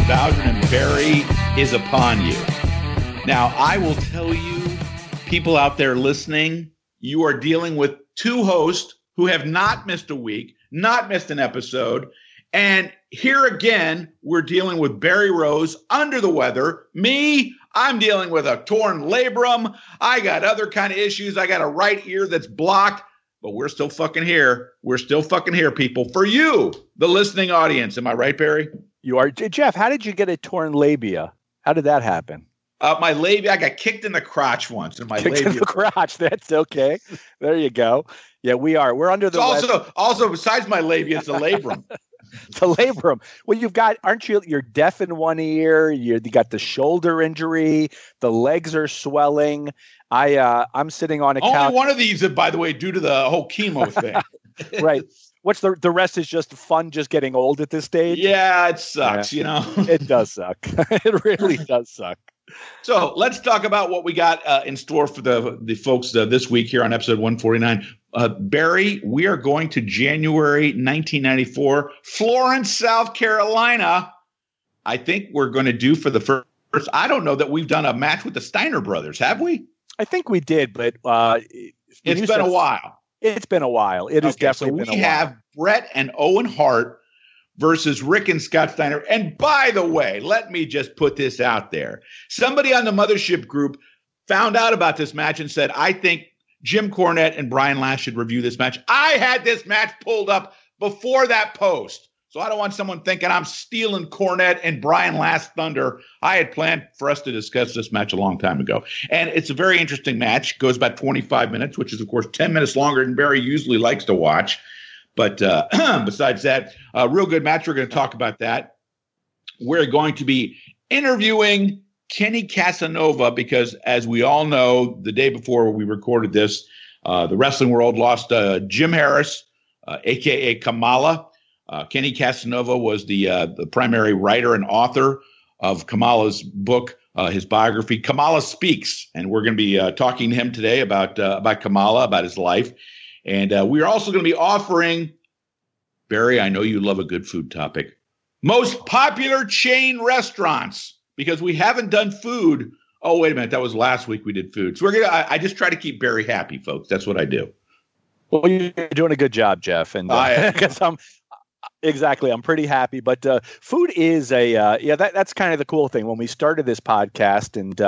Bowdren and Barry is upon you. Now, I will tell you, people out there listening, you are dealing with two hosts who have not missed a week, not missed an episode. And here again, we're dealing with Barry Rose under the weather. Me, I'm dealing with a torn labrum. I got other kind of issues. I got a right ear that's blocked. But we're still fucking here. We're still fucking here, people. For you, the listening audience. Am I right, Barry? You are. Jeff, how did you get a torn labia? How did that happen? My labia, I got kicked in the crotch once. And my kicked labia. in the crotch. That's okay. There you go. Yeah, we are. We're under the also, besides my labia, it's the labrum. The labrum. Well, aren't you, you're deaf in one ear. You got the shoulder injury. The legs are swelling. I'm sitting on a couch. Only one of these, by the way, due to the whole chemo thing. Right. What's the rest is just fun, just getting old at this stage? Yeah, it sucks, you know. It does suck. It really does suck. So let's talk about what we got in store for the folks this week here on episode 149. Barry, we are going to January 1994, Florence, South Carolina. I think we're going to do for the first. I don't know that we've done a match with the Steiner brothers, have we? I think we did, but it's been a while. It's been a while. It has definitely been a while. We have Bret and Owen Hart versus Rick and Scott Steiner. And by the way, let me just put this out there. Somebody on the Mothership group found out about this match and said, I think Jim Cornette and Brian Last should review this match. I had this match pulled up before that post. So I don't want someone thinking I'm stealing Cornette and Brian Last thunder. I had planned for us to discuss this match a long time ago. And it's a very interesting match. It goes about 25 minutes, which is, of course, 10 minutes longer than Barry usually likes to watch. But besides that, a real good match. We're going to talk about that. We're going to be interviewing Kenny Casanova because, as we all know, the day before we recorded this, the wrestling world lost Jim Harris, a.k.a. Kamala. Kenny Casanova was the primary writer and author of Kamala's book, his biography, Kamala Speaks. And we're going to be talking to him today about Kamala, about his life. And we are also going to be offering, Barry, I know you love a good food topic, most popular chain restaurants, because we haven't done food. Oh, wait a minute. That was last week we did food. So I just try to keep Barry happy, folks. That's what I do. Well, you're doing a good job, Jeff. And because Exactly. I'm pretty happy. But food is that's kind of the cool thing. When we started this podcast, and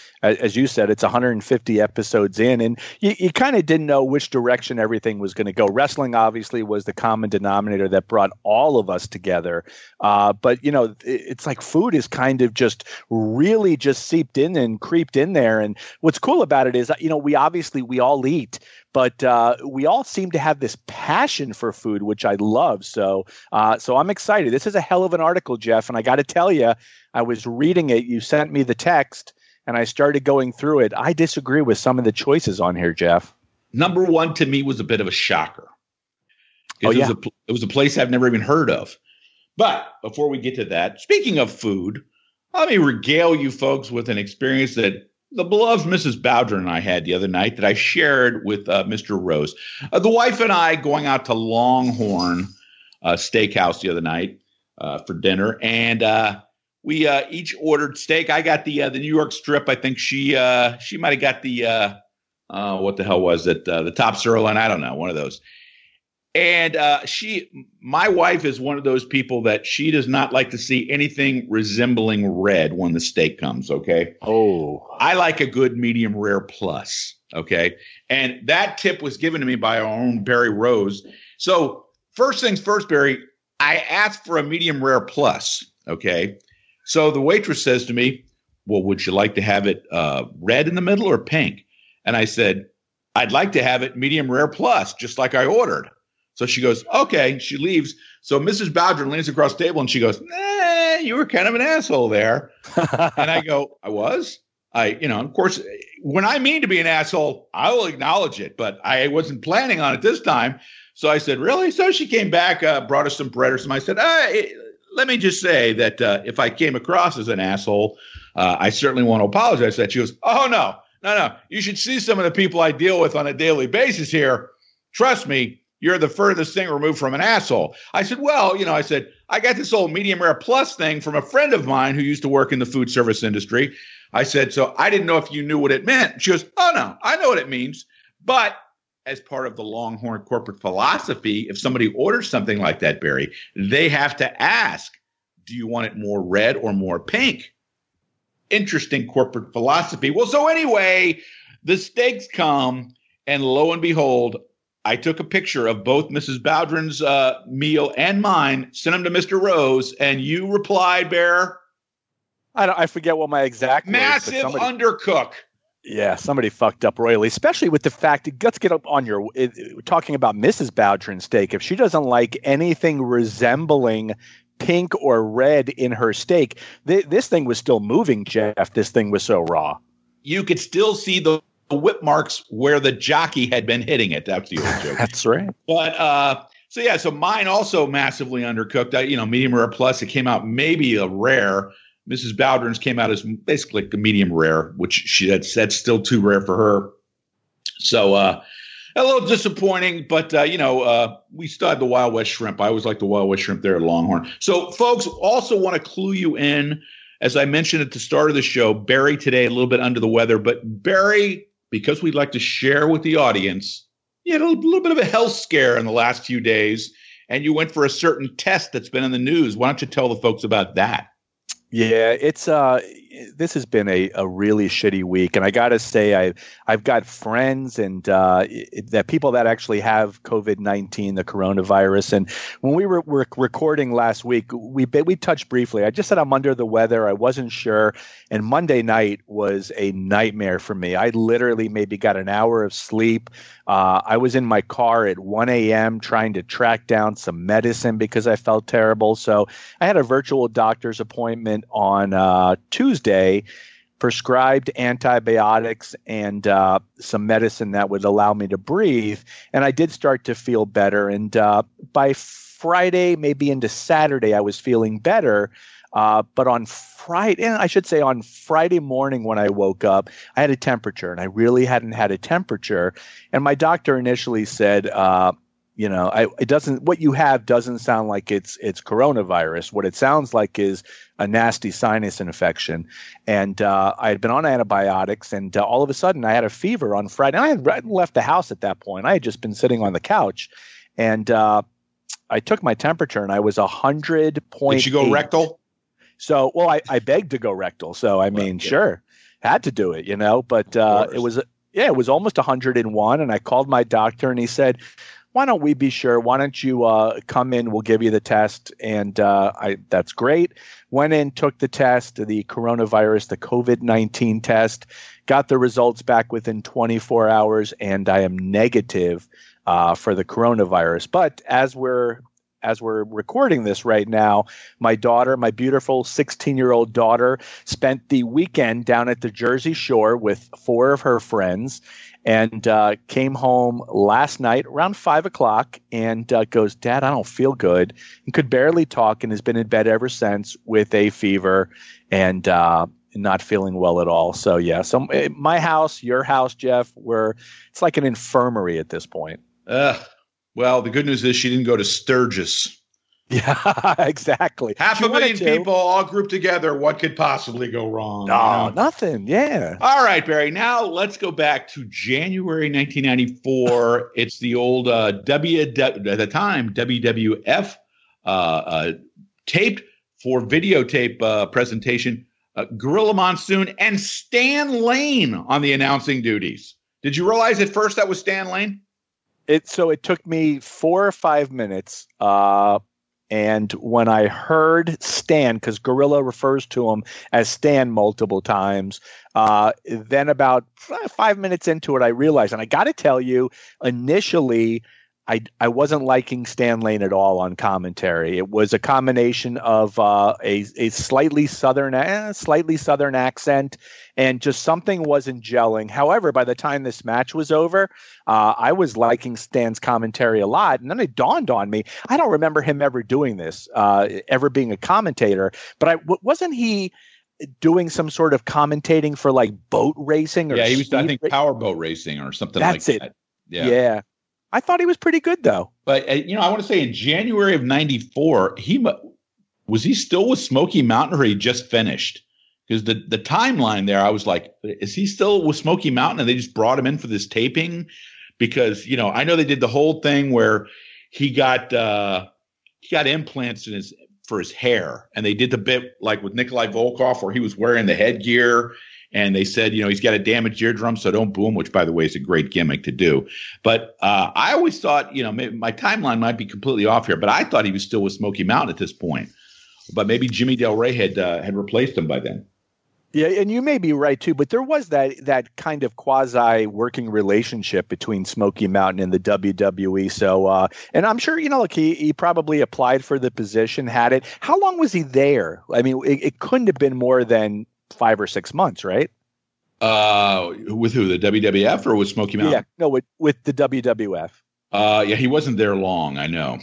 as you said, it's 150 episodes in, and you kind of didn't know which direction everything was going to go. Wrestling obviously was the common denominator that brought all of us together. But, it's like food is kind of just really just seeped in and creeped in there. And what's cool about it is, we all eat. But we all seem to have this passion for food, which I love. So I'm excited. This is a hell of an article, Jeff. And I got to tell you, I was reading it. You sent me the text, and I started going through it. I disagree with some of the choices on here, Jeff. Number one to me was a bit of a shocker. Oh, yeah. It was a place I've never even heard of. But before we get to that, speaking of food, let me regale you folks with an experience that the beloved Mrs. Bowdren and I had the other night that I shared with Mr. Rose. The wife and I going out to Longhorn Steakhouse the other night for dinner, and we each ordered steak. I got the New York strip. I think she might have got the what the hell was it? The top sirloin. I don't know, one of those. And my wife is one of those people that she does not like to see anything resembling red when the steak comes. Okay. Oh, I like a good medium rare plus. Okay. And that tip was given to me by our own Barry Rose. So first things first, Barry, I asked for a medium rare plus. Okay. So the waitress says to me, well, would you like to have it red in the middle or pink? And I said, I'd like to have it medium rare plus, just like I ordered. So she goes, okay. She leaves. So Mrs. Bowdren leans across the table and she goes, you were kind of an asshole there. And I go, I was? Of course, when I mean to be an asshole, I will acknowledge it, but I wasn't planning on it this time. So I said, really? So she came back, brought us some bread or something. I said, let me just say that if I came across as an asshole, I certainly want to apologize for that. She goes, oh, no. You should see some of the people I deal with on a daily basis here. Trust me. You're the furthest thing removed from an asshole. I said, well, I got this old medium rare plus thing from a friend of mine who used to work in the food service industry. I said, so I didn't know if you knew what it meant. She goes, oh, no, I know what it means. But as part of the Longhorn corporate philosophy, if somebody orders something like that, Barry, they have to ask, do you want it more red or more pink? Interesting corporate philosophy. Well, so anyway, the steaks come, and lo and behold, I took a picture of both Mrs. Bowdren's meal and mine, sent them to Mr. Rose, and you replied, Bear. I forget what my exact massive words, undercook. Yeah, somebody fucked up royally, especially with the fact, let's get up on talking about Mrs. Bowdren's steak. If she doesn't like anything resembling pink or red in her steak, this thing was still moving, Jeff. This thing was so raw. You could still see the whip marks where the jockey had been hitting it. That's the old joke. That's right. But so mine also massively undercooked. Medium rare plus. It came out maybe a rare. Mrs. Bowdren's came out as basically a medium rare, which she had said still too rare for her. So a little disappointing, but we still had the Wild West shrimp. I always like the Wild West shrimp there at Longhorn. So folks, also want to clue you in. As I mentioned at the start of the show, Barry today a little bit under the weather, but Barry, because we'd like to share with the audience, you had a little bit of a health scare in the last few days, and you went for a certain test that's been in the news. Why don't you tell the folks about that? Yeah, it's this has been a really shitty week, and I got to say, I've got friends and that people that actually have COVID-19, the coronavirus. And when we were recording last week, we touched briefly. I just said I'm under the weather. I wasn't sure, and Monday night was a nightmare for me. I literally maybe got an hour of sleep. I was in my car at 1 a.m. trying to track down some medicine because I felt terrible. So I had a virtual doctor's appointment on Tuesday, prescribed antibiotics and some medicine that would allow me to breathe. And I did start to feel better. And by Friday, maybe into Saturday, I was feeling better. But on Friday morning when I woke up, I had a temperature, and I really hadn't had a temperature. And my doctor initially said, what you have doesn't sound like it's coronavirus. What it sounds like is a nasty sinus infection. And I had been on antibiotics, and all of a sudden I had a fever on Friday. And I hadn't left the house at that point. I had just been sitting on the couch, and I took my temperature, and I was 100.8. Did you go rectal? So, well, I begged to go rectal. So, sure, had to do it, but it was almost 101. And I called my doctor, and he said, why don't we be sure? Why don't you come in? We'll give you the test. And that's great. Went in, took the test, the coronavirus, the COVID-19 test, got the results back within 24 hours, and I am negative for the coronavirus. But as we're recording this right now, my daughter, my beautiful 16-year-old daughter, spent the weekend down at the Jersey Shore with 4 of her friends, and came home last night around 5 o'clock and goes, Dad, I don't feel good, and could barely talk, and has been in bed ever since with a fever and not feeling well at all. So yeah, so my house, your house, Jeff, it's like an infirmary at this point. Well, the good news is she didn't go to Sturgis. Yeah, exactly. 500,000 people all grouped together. What could possibly go wrong? No, nothing. Yeah. All right, Barry. Now let's go back to January 1994. It's the old at the time, WWF taped for videotape presentation. Gorilla Monsoon and Stan Lane on the announcing duties. Did you realize at first that was Stan Lane? It took me 4 or 5 minutes. And when I heard Stan, because Gorilla refers to him as Stan multiple times, then about 5 minutes into it, I realized, and I got to tell you, initially, I wasn't liking Stan Lane at all on commentary. It was a combination of a slightly southern accent, and just something wasn't gelling. However, by the time this match was over, I was liking Stan's commentary a lot. And then it dawned on me, I don't remember him ever doing this, ever being a commentator. But wasn't he doing some sort of commentating for like boat racing? Or he was, I think, powerboat racing or something like that. That's it. Yeah. I thought he was pretty good, though. But, I want to say in January of 94, was he still with Smoky Mountain or he just finished? Because the timeline there, I was like, is he still with Smoky Mountain and they just brought him in for this taping? Because, I know they did the whole thing where he got implants for his hair, and they did the bit like with Nikolai Volkov where he was wearing the headgear, and they said, he's got a damaged eardrum, so don't boo him, which, by the way, is a great gimmick to do. But I always thought, maybe my timeline might be completely off here, but I thought he was still with Smoky Mountain at this point. But maybe Jimmy Del Rey had replaced him by then. Yeah, and you may be right too, but there was that kind of quasi working relationship between Smoky Mountain and the WWE. So, and I'm sure look, he probably applied for the position, had it. How long was he there? I mean, it couldn't have been more than 5 or 6 months, right? With who? The WWF or with Smoky Mountain? Yeah, no, with the WWF. Yeah, he wasn't there long. I know.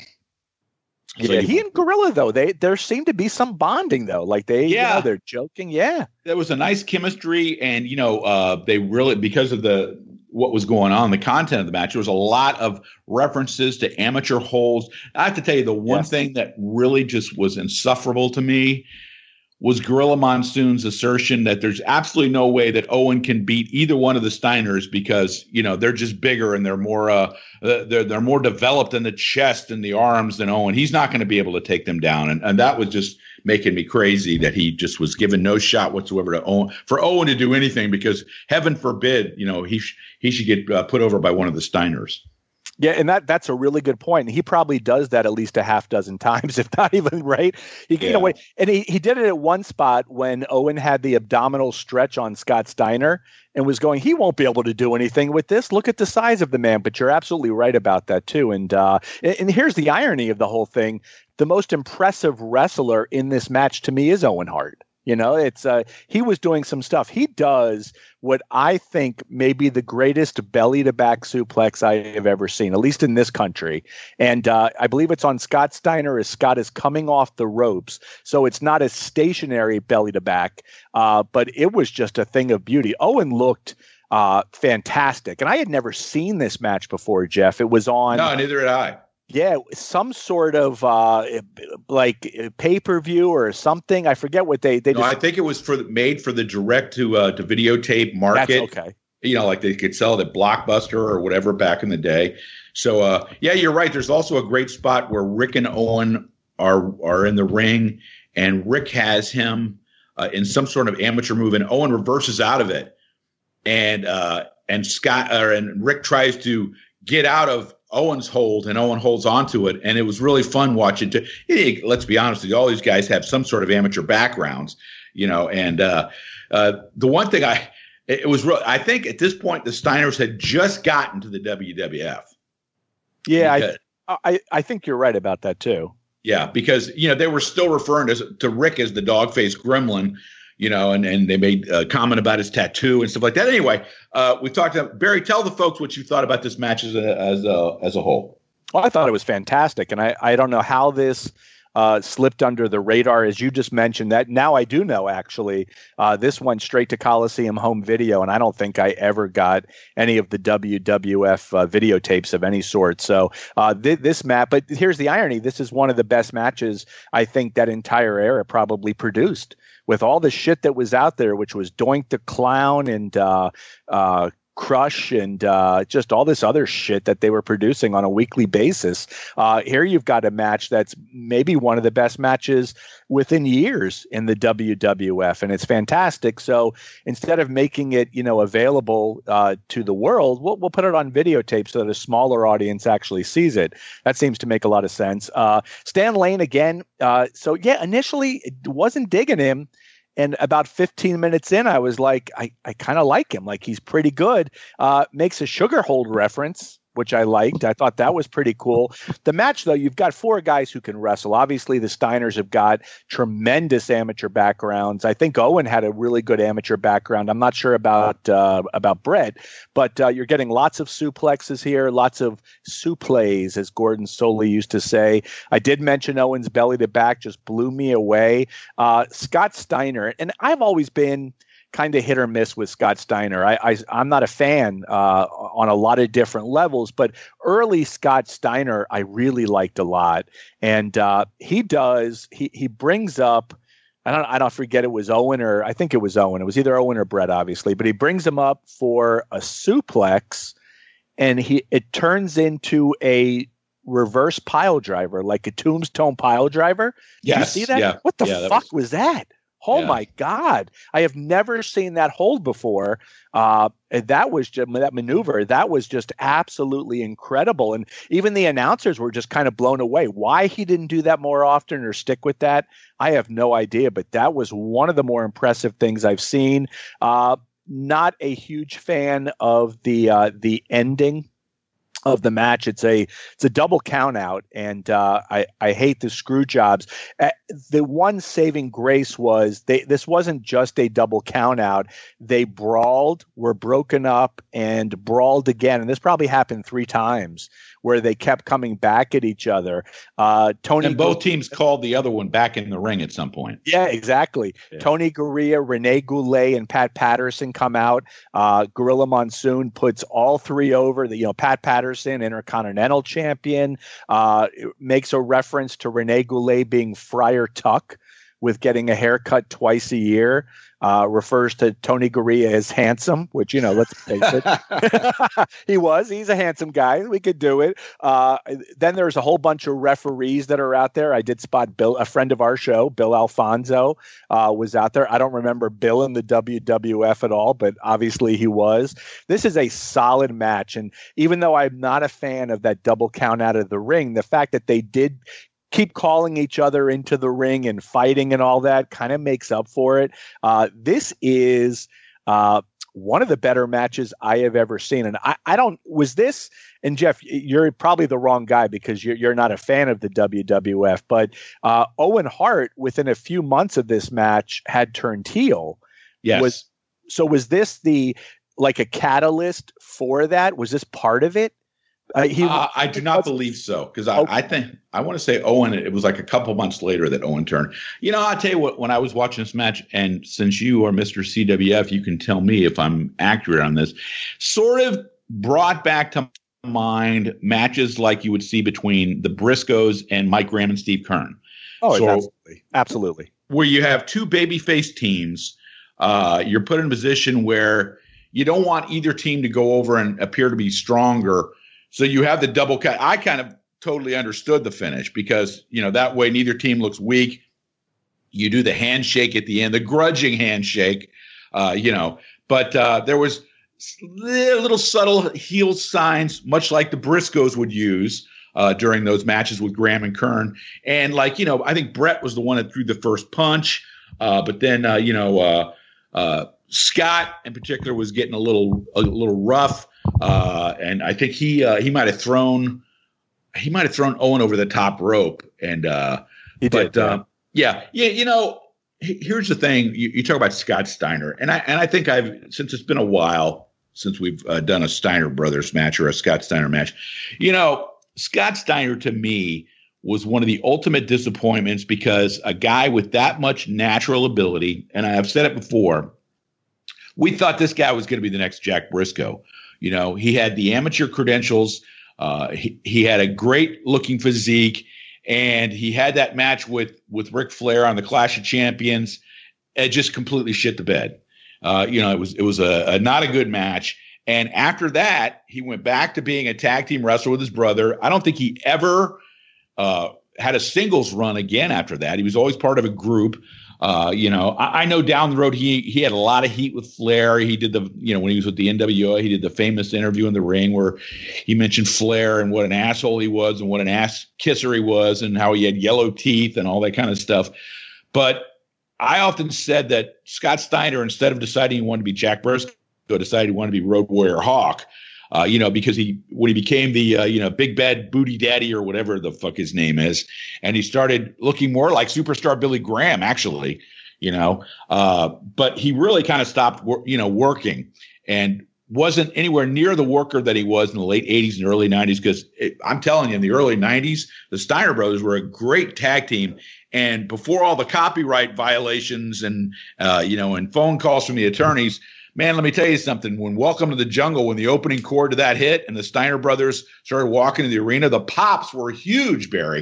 So yeah, he and Gorilla, though, there seemed to be some bonding, though. Like they're joking. Yeah, there was a nice chemistry, and they really, because of what was going on, the content of the match, there was a lot of references to amateur holds. I have to tell you, the one thing that really just was insufferable to me was Gorilla Monsoon's assertion that there's absolutely no way that Owen can beat either one of the Steiners because they're just bigger and they're more they're more developed in the chest and the arms than Owen. He's not going to be able to take them down, and that was just making me crazy that he just was given no shot whatsoever for Owen to do anything, because heaven forbid he should get put over by one of the Steiners. Yeah, and that's a really good point. And he probably does that at least a half dozen times, if not even, right? And he did it at one spot when Owen had the abdominal stretch on Scott Steiner and was going, he won't be able to do anything with this. Look at the size of the man. But you're absolutely right about that, too. And here's the irony of the whole thing. The most impressive wrestler in this match to me is Owen Hart. It's he was doing some stuff. He does what I think may be the greatest belly-to-back suplex I have ever seen, at least in this country. And I believe it's on Scott Steiner as Scott is coming off the ropes. So it's not a stationary belly-to-back, but it was just a thing of beauty. Owen looked fantastic. And I had never seen this match before, Jeff. It was on... No, neither had I. Yeah, some sort of like pay-per-view or something. I forget what they No, I think it was made for the direct to videotape market. That's okay. Like they could sell it at Blockbuster or whatever back in the day. So yeah, you're right. There's also a great spot where Rick and Owen are in the ring, and Rick has him in some sort of amateur move, and Owen reverses out of it, and Rick tries to get out of Owen's hold, and Owen holds onto it, and it was really fun watching. Let's be honest with you, all these guys have some sort of amateur backgrounds, and the one thing I think at this point the Steiners had just gotten to the WWF. Yeah, I think you're right about that too. Yeah, because they were still referring to Rick as the dog-faced gremlin, and they made a comment about his tattoo and stuff like that. Anyway, we talked about Barry. Tell the folks what you thought about this match as a whole. Well, I thought it was fantastic, and I don't know how this slipped under the radar, as you just mentioned. That now I do know. Actually, this went straight to Coliseum Home Video, and I don't think I ever got any of the WWF videotapes of any sort. So this match, but here's the irony: this is one of the best matches I think that entire era probably produced. With all the shit that was out there, which was Doink the Clown and Crush and just all this other shit that they were producing on a weekly basis. Here you've got a match that's maybe one of the best matches within years in the WWF, and it's fantastic. So instead of making it, available to the world, we'll put it on videotape so that a smaller audience actually sees it. That seems to make a lot of sense. Stan Lane again. So yeah, initially wasn't digging him. And about 15 minutes in, I was like, I kind of like him. Like, he's pretty good. Makes a Sugar Hold reference, which I liked. I thought that was pretty cool. The match, though, you've got 4 guys who can wrestle. Obviously, the Steiners have got tremendous amateur backgrounds. I think Owen had a really good amateur background. I'm not sure about Brett, but you're getting lots of suplexes here, lots of suples, as Gordon Soley used to say. I did mention Owen's belly to back just blew me away. Scott Steiner, and I've always been kind of hit or miss with Scott Steiner. I'm not a fan on a lot of different levels, but early Scott Steiner I really liked a lot. And he brings up, I don't forget it was Owen, or I think it was Owen. It was either Owen or Brett, obviously, but he brings him up for a suplex, and it turns into a reverse pile driver, like a tombstone pile driver. Did you see that? Yeah. What the fuck was that? Oh my God. I have never seen that hold before. That was just that maneuver. That was just absolutely incredible. And even the announcers were just kind of blown away. Why he didn't do that more often or stick with that, I have no idea. But that was one of the more impressive things I've seen. Not a huge fan of the ending of the match. It's a double count out, and I hate the screw jobs. The one saving grace was this wasn't just a double count out. They brawled, were broken up, and brawled again. And this probably happened 3 times where they kept coming back at each other. And both teams called the other one back in the ring at some point. Yeah, exactly. Yeah. Tony Garea, Rene Goulet, and Pat Patterson come out. Gorilla Monsoon puts all 3 over. Pat Patterson, Intercontinental Champion, makes a reference to Rene Goulet being Friar Tuck with getting a haircut twice a year. Refers to Tony Garea as handsome, which, let's face it. He's a handsome guy. We could do it. Then there's a whole bunch of referees that are out there. I did spot Bill, a friend of our show, Bill Alfonso, was out there. I don't remember Bill in the WWF at all, but obviously he was. This is a solid match. And even though I'm not a fan of that double count out of the ring, the fact that they did keep calling each other into the ring and fighting and all that kind of makes up for it. This is one of the better matches I have ever seen. And and Jeff, you're probably the wrong guy because you're not a fan of the WWF, but Owen Hart within a few months of this match had turned heel. Yes. Was this like a catalyst for that? Was this part of it? I do not believe so, because I want to say Owen, it was like a couple months later that Owen turned. I'll tell you what, when I was watching this match, and since you are Mr. CWF, you can tell me if I'm accurate on this, sort of brought back to mind matches like you would see between the Briscoes and Mike Graham and Steve Keirn. Oh, absolutely. Where you have 2 babyface teams, you're put in a position where you don't want either team to go over and appear to be stronger. So you have the double cut. I kind of totally understood the finish because, that way neither team looks weak. You do the handshake at the end, the grudging handshake, but there was little subtle heel signs, much like the Briscoes would use during those matches with Graham and Keirn. And I think Brett was the one that threw the first punch. But then, Scott in particular was getting a little rough. And I think he might have thrown Owen over the top rope. And here's the thing. You talk about Scott Steiner, and I think since it's been a while since we've done a Steiner Brothers match or a Scott Steiner match. Scott Steiner to me was one of the ultimate disappointments because a guy with that much natural ability, and I've said it before, we thought this guy was going to be the next Jack Briscoe. He had the amateur credentials. He had a great looking physique, and he had that match with Ric Flair on the Clash of Champions. It just completely shit the bed. It was a not a good match. And after that, he went back to being a tag team wrestler with his brother. I don't think he ever had a singles run again after that. He was always part of a group. I know down the road he had a lot of heat with Flair. He did when he was with the NWO, he did the famous interview in the ring where he mentioned Flair and what an asshole he was and what an ass kisser he was and how he had yellow teeth and all that kind of stuff. But I often said that Scott Steiner, instead of deciding he wanted to be Jack Briscoe, decided he wanted to be Road Warrior Hawk. Because when he became the, big bad booty daddy or whatever the fuck his name is, and he started looking more like superstar Billy Graham, actually, but he really kind of stopped, working. And wasn't anywhere near the worker that he was in the late 80s and early 90s, because I'm telling you, in the early 90s, the Steiner brothers were a great tag team. And before all the copyright violations and phone calls from the attorneys, man, let me tell you something. When Welcome to the Jungle, when the opening chord to that hit and the Steiner brothers started walking to the arena, the pops were huge, Barry.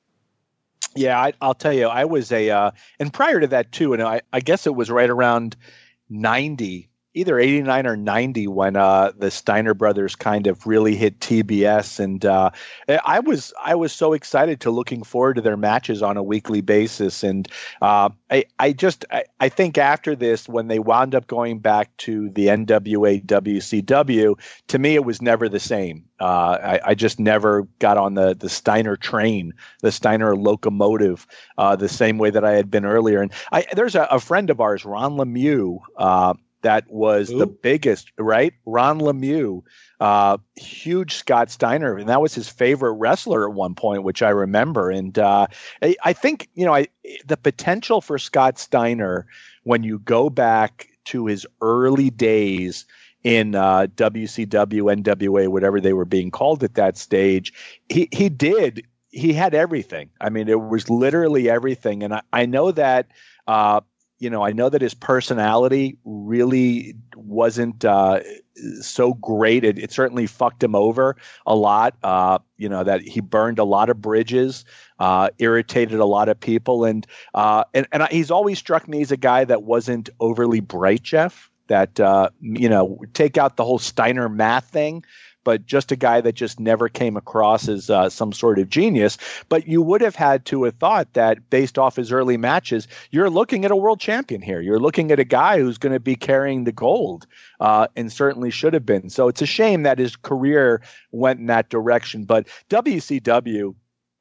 Yeah, I'll tell you, I was and prior to that too, and I guess it was right around 90, either 89 or 90 when the Steiner brothers kind of really hit TBS, and I was so excited to looking forward to their matches on a weekly basis, and I think after this, when they wound up going back to the NWA WCW, to me it was never the same. I just never got on the Steiner train, the Steiner locomotive, the same way that I had been earlier. And there's a friend of ours, Ron Lemieux, that was the biggest, right? Ron Lemieux, huge Scott Steiner, and that was his favorite wrestler at one point, which I remember. And I think, the potential for Scott Steiner, when you go back to his early days in WCW, NWA, whatever they were being called at that stage, he had everything. I mean, it was literally everything. And I know that, I know that his personality really wasn't so great. It certainly fucked him over a lot. That he burned a lot of bridges, irritated a lot of people, and he's always struck me as a guy that wasn't overly bright, Jeff. That take out the whole Steiner math thing, but just a guy that just never came across as some sort of genius. But you would have had to have thought that based off his early matches, you're looking at a world champion here. You're looking at a guy who's going to be carrying the gold, and certainly should have been. So it's a shame that his career went in that direction. But WCW,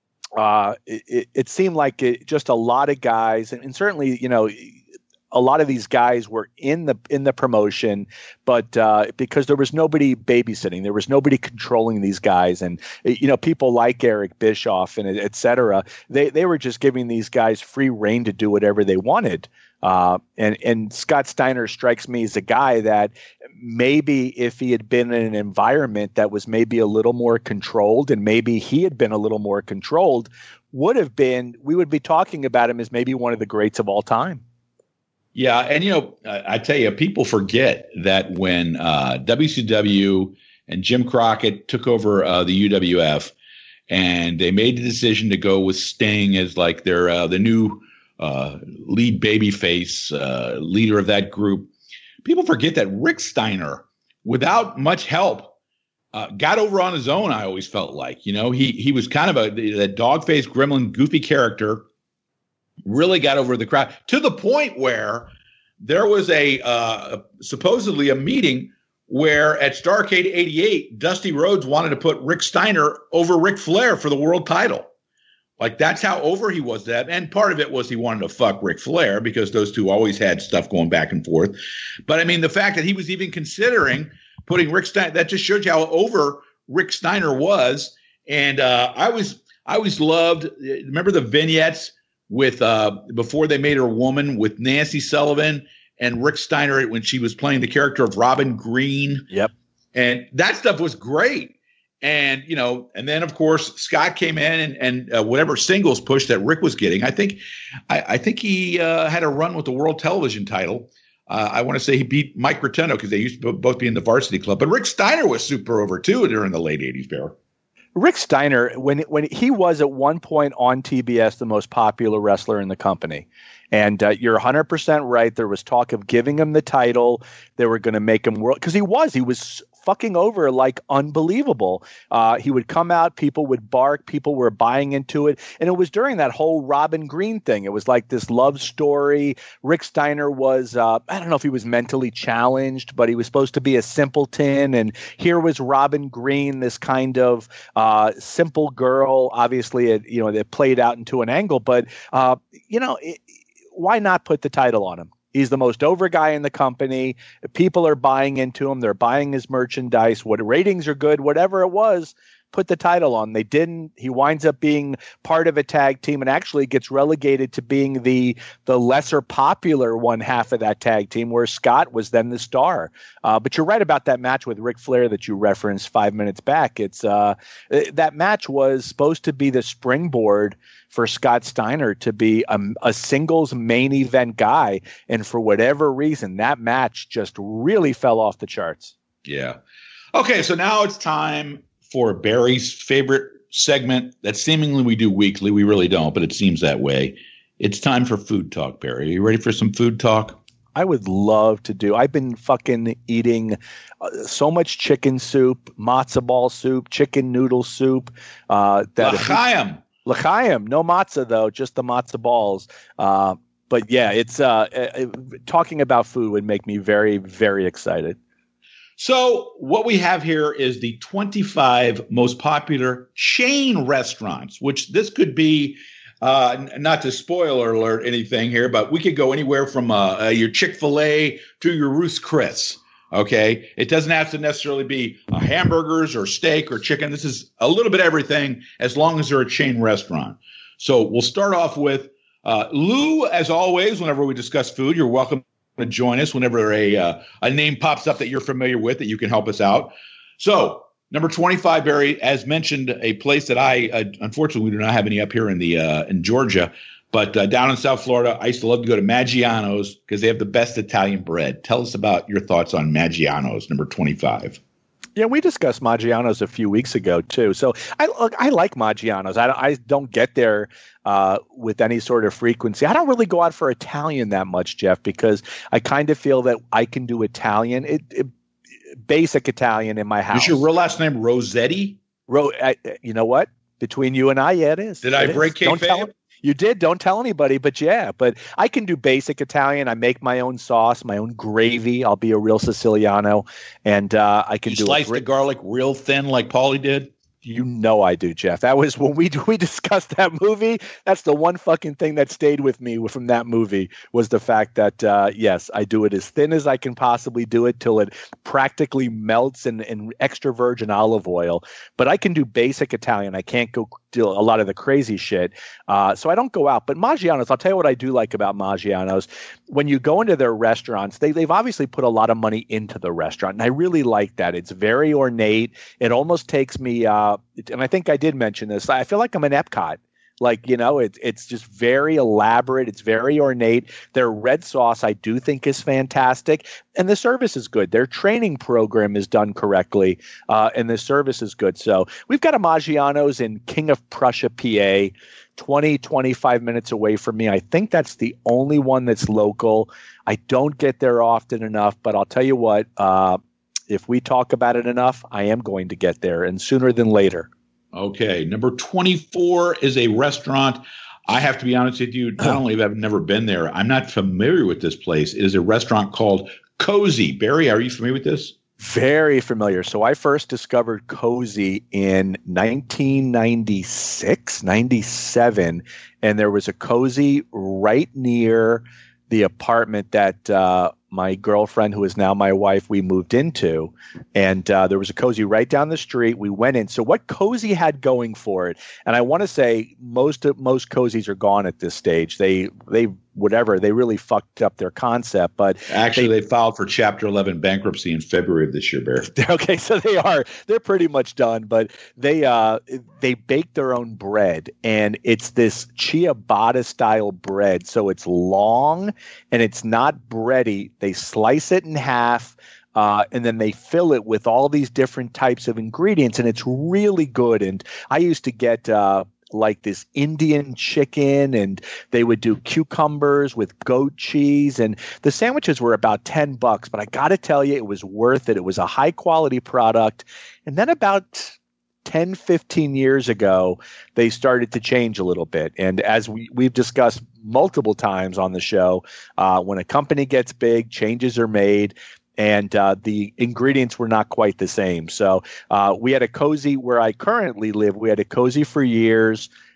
it seemed like just a lot of guys, and certainly, a lot of these guys were in the promotion, but because there was nobody babysitting, there was nobody controlling these guys, and people like Eric Bischoff and et cetera, they were just giving these guys free rein to do whatever they wanted. And Scott Steiner strikes me as a guy that maybe if he had been in an environment that was maybe a little more controlled, and maybe he had been a little more controlled, we would be talking about him as maybe one of the greats of all time. Yeah, and I tell you, people forget that when WCW and Jim Crockett took over the UWF, and they made the decision to go with Sting as like their the new lead babyface leader of that group, people forget that Rick Steiner, without much help, got over on his own. I always felt like, he was kind of that dog-faced, gremlin, goofy character. Really got over the crowd to the point where there was supposedly a meeting where at Starrcade 88, Dusty Rhodes wanted to put Rick Steiner over Ric Flair for the world title. Like, that's how over he was that. And part of it was he wanted to fuck Ric Flair because those two always had stuff going back and forth. But I mean, the fact that he was even considering putting Rick Steiner, that just shows you how over Rick Steiner was. And I always loved, remember the vignettes with before they made her a woman with Nancy Sullivan and Rick Steiner when she was playing the character of Robin Green. Yep. And that stuff was great. And, and then of course Scott came in and whatever singles push that Rick was getting, I think he had a run with the world television title. I want to say he beat Mike Rotundo because they used to both be in the Varsity Club, but Rick Steiner was super over too during the late 80s, Bear. Rick Steiner, when he was at one point on TBS, the most popular wrestler in the company. And you're 100% right. There was talk of giving him the title. They were going to make him world, because he was fucking over like unbelievable. He would come out, people would bark, people were buying into it. And it was during that whole Robin Green thing. It was like this love story. Rick Steiner was, I don't know if he was mentally challenged, but he was supposed to be a simpleton. And here was Robin Green, this kind of simple girl. Obviously, it played out into an angle, but, why not put the title on him? He's the most over guy in the company. People are buying into him. They're buying his merchandise. What ratings are good, whatever it was, put the title on. They didn't. He winds up being part of a tag team and actually gets relegated to being the lesser popular one half of that tag team, where Scott was then the star. But you're right about that match with Ric Flair that you referenced 5 minutes back. It's that match was supposed to be the springboard for Scott Steiner to be a singles main event guy. And for whatever reason, that match just really fell off the charts. Yeah. Okay, so now it's time for Barry's favorite segment that seemingly we do weekly. We really don't, but it seems that way. It's time for food talk, Barry. Are you ready for some food talk? I would love to do. I've been fucking eating so much chicken soup, matzo ball soup, chicken noodle soup. L'chaim. L'chaim. No matzah, though, just the matzo balls. But yeah, it's talking about food would make me very, very excited. So what we have here is the 25 most popular chain restaurants, which this could be, not to spoiler alert anything here, but we could go anywhere from your Chick-fil-A to your Ruth's Chris. Okay. It doesn't have to necessarily be hamburgers or steak or chicken. This is a little bit of everything as long as they're a chain restaurant. So we'll start off with Lou, as always, whenever we discuss food, you're welcome to join us whenever a name pops up that you're familiar with that you can help us out. So number 25, Barry, as mentioned, a place that I unfortunately we do not have any up here in Georgia, but down in South Florida, I used to love to go to Maggiano's because they have the best Italian bread. Tell us about your thoughts on Maggiano's, number 25. Yeah, we discussed Maggiano's a few weeks ago too. So I like Maggiano's. I don't get there with any sort of frequency. I don't really go out for Italian that much, Jeff, because I kind of feel that I can do Italian, basic Italian in my house. Is your real last name Rossetti? You know what? Between you and I, yeah, it is. Did I break kayfabe? You did. Don't tell anybody, but yeah. But I can do basic Italian. I make my own sauce, my own gravy. I'll be a real Siciliano, and I can do slice the garlic real thin like Paulie did. You know I do, Jeff. That was when we discussed that movie. That's the one fucking thing that stayed with me from that movie was the fact that, yes, I do it as thin as I can possibly do it till it practically melts in extra virgin olive oil. But I can do basic Italian. I can't go do a lot of the crazy shit. So I don't go out. But Maggiano's, I'll tell you what I do like about Maggiano's. When you go into their restaurants, they've obviously put a lot of money into the restaurant. And I really like that. It's very ornate. It almost takes me and I think I did mention this. I feel like I'm in Epcot. Like, you know, it's just very elaborate. It's very ornate. Their red sauce, I do think, is fantastic. And the service is good. Their training program is done correctly. And the service is good. So we've got a Maggiano's in King of Prussia, PA, 25 minutes away from me. I think that's the only one that's local. I don't get there often enough, but I'll tell you what, if we talk about it enough, I am going to get there, and sooner than later. Okay. Number 24 is a restaurant. I have to be honest with you, not only have I never been there, I'm not familiar with this place. It is a restaurant called Cozy. Barry, are you familiar with this? Very familiar. So I first discovered Cozy in 1996, 97, and there was a Cozy right near the apartment that my girlfriend, who is now my wife, we moved into. And there was a Cozy right down the street. We went in. So what Cozy had going for it, and I want to say most Cozys are gone at this stage. They really fucked up their concept. But actually, they filed for Chapter 11 bankruptcy in February of this year, Barry. Okay, so they're pretty much done. But they bake their own bread, and it's this ciabatta style bread. So it's long and it's not bready. They slice it in half, and then they fill it with all these different types of ingredients, and it's really good. And I used to get like this Indian chicken, and they would do cucumbers with goat cheese, and the sandwiches were about $10, but I got to tell you, it was worth it. It was a high quality product. And then about 10, 15 years ago, they started to change a little bit. And as we've discussed multiple times on the show, when a company gets big, changes are made. And the ingredients were not quite the same. So we had a Cozy where I currently live. We had a Cozy for years.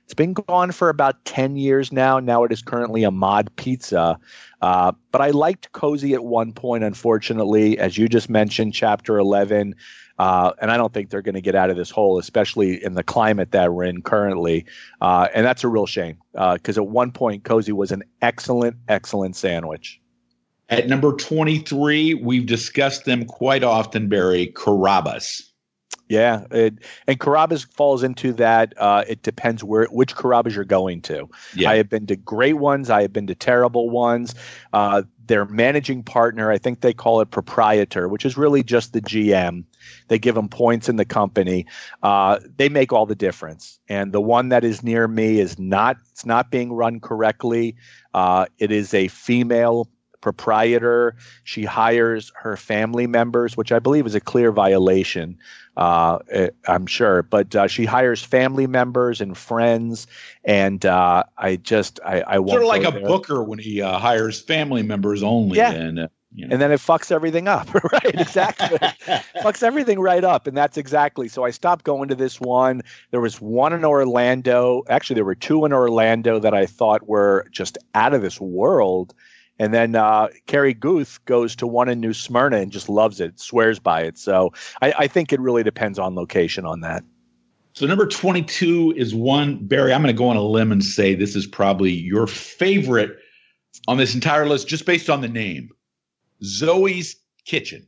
It's been gone for about 10 years now. Now it is currently a Mod Pizza. But I liked Cozy at one point, unfortunately, as you just mentioned, Chapter 11. And I don't think they're going to get out of this hole, especially in the climate that we're in currently. And that's a real shame because at one point, Cozy was an excellent, excellent sandwich. At number 23, we've discussed them quite often, Barry, Carrabba's. Yeah, and Carrabba's falls into that. It depends which Carrabba's you're going to. Yeah. I have been to great ones. I have been to terrible ones. Their managing partner, I think they call it proprietor, which is really just the GM. They give them points in the company. They make all the difference. And the one that is near me it's not being run correctly. It is a female proprietor. She hires her family members, which I believe is a clear violation. I'm sure, but she hires family members and friends, and I won't sort of like a booker when he hires family members only. Yeah. And then it fucks everything up, right? Exactly, fucks everything right up, and that's exactly. So I stopped going to this one. There was one in Orlando. Actually, there were two in Orlando that I thought were just out of this world. And then Carrie Guth goes to one in New Smyrna and just loves it, swears by it. So I think it really depends on location on that. So number 22 is one, Barry, I'm going to go on a limb and say this is probably your favorite on this entire list just based on the name, Zoe's Kitchen.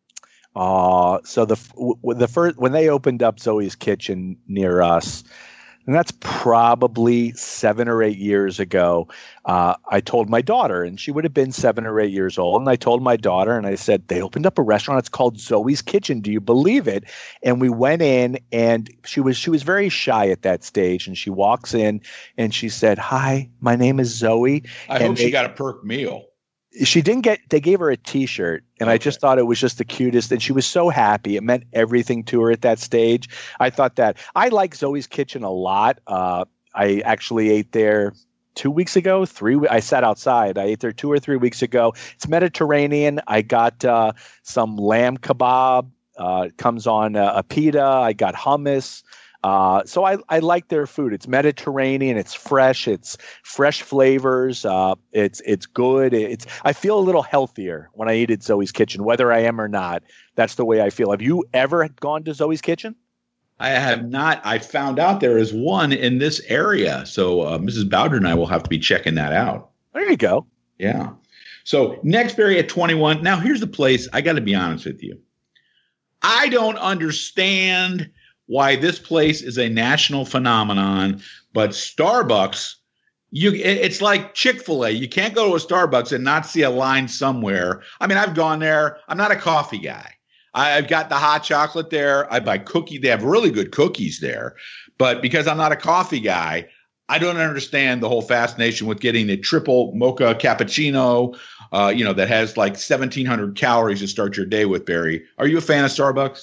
So the first when they opened up Zoe's Kitchen near us, and that's probably 7 or 8 years ago. I told my daughter, and she would have been 7 or 8 years old. And I told my daughter, and I said, they opened up a restaurant. It's called Zoe's Kitchen. Do you believe it? And we went in, and she was very shy at that stage. And she walks in, and she said, "Hi, my name is Zoe." I hope she got a perk meal. She didn't get, they gave her a t-shirt and okay. I just thought it was just the cutest. And she was so happy. It meant everything to her at that stage. I thought that I like Zoe's Kitchen a lot. I actually ate there 2 weeks ago, I sat outside. I ate there 2 or 3 weeks ago. It's Mediterranean. I got some lamb kebab. It comes on a pita. I got hummus. So I like their food. It's Mediterranean. It's fresh flavors. It's good. I feel a little healthier when I eat at Zoe's Kitchen, whether I am or not. That's the way I feel. Have you ever gone to Zoe's Kitchen? I have not. I found out there is one in this area. So Mrs. Bowder and I will have to be checking that out. There you go. Yeah. So next, Barry, at 21. Now here's the place. I got to be honest with you. I don't understand why this place is a national phenomenon, but Starbucks, it's like Chick-fil-A. You can't go to a Starbucks and not see a line somewhere. I mean, I've gone there. I'm not a coffee guy. I've got the hot chocolate there. I buy cookies. They have really good cookies there. But because I'm not a coffee guy, I don't understand the whole fascination with getting a triple mocha cappuccino, that has like 1,700 calories to start your day with, Barry. Are you a fan of Starbucks?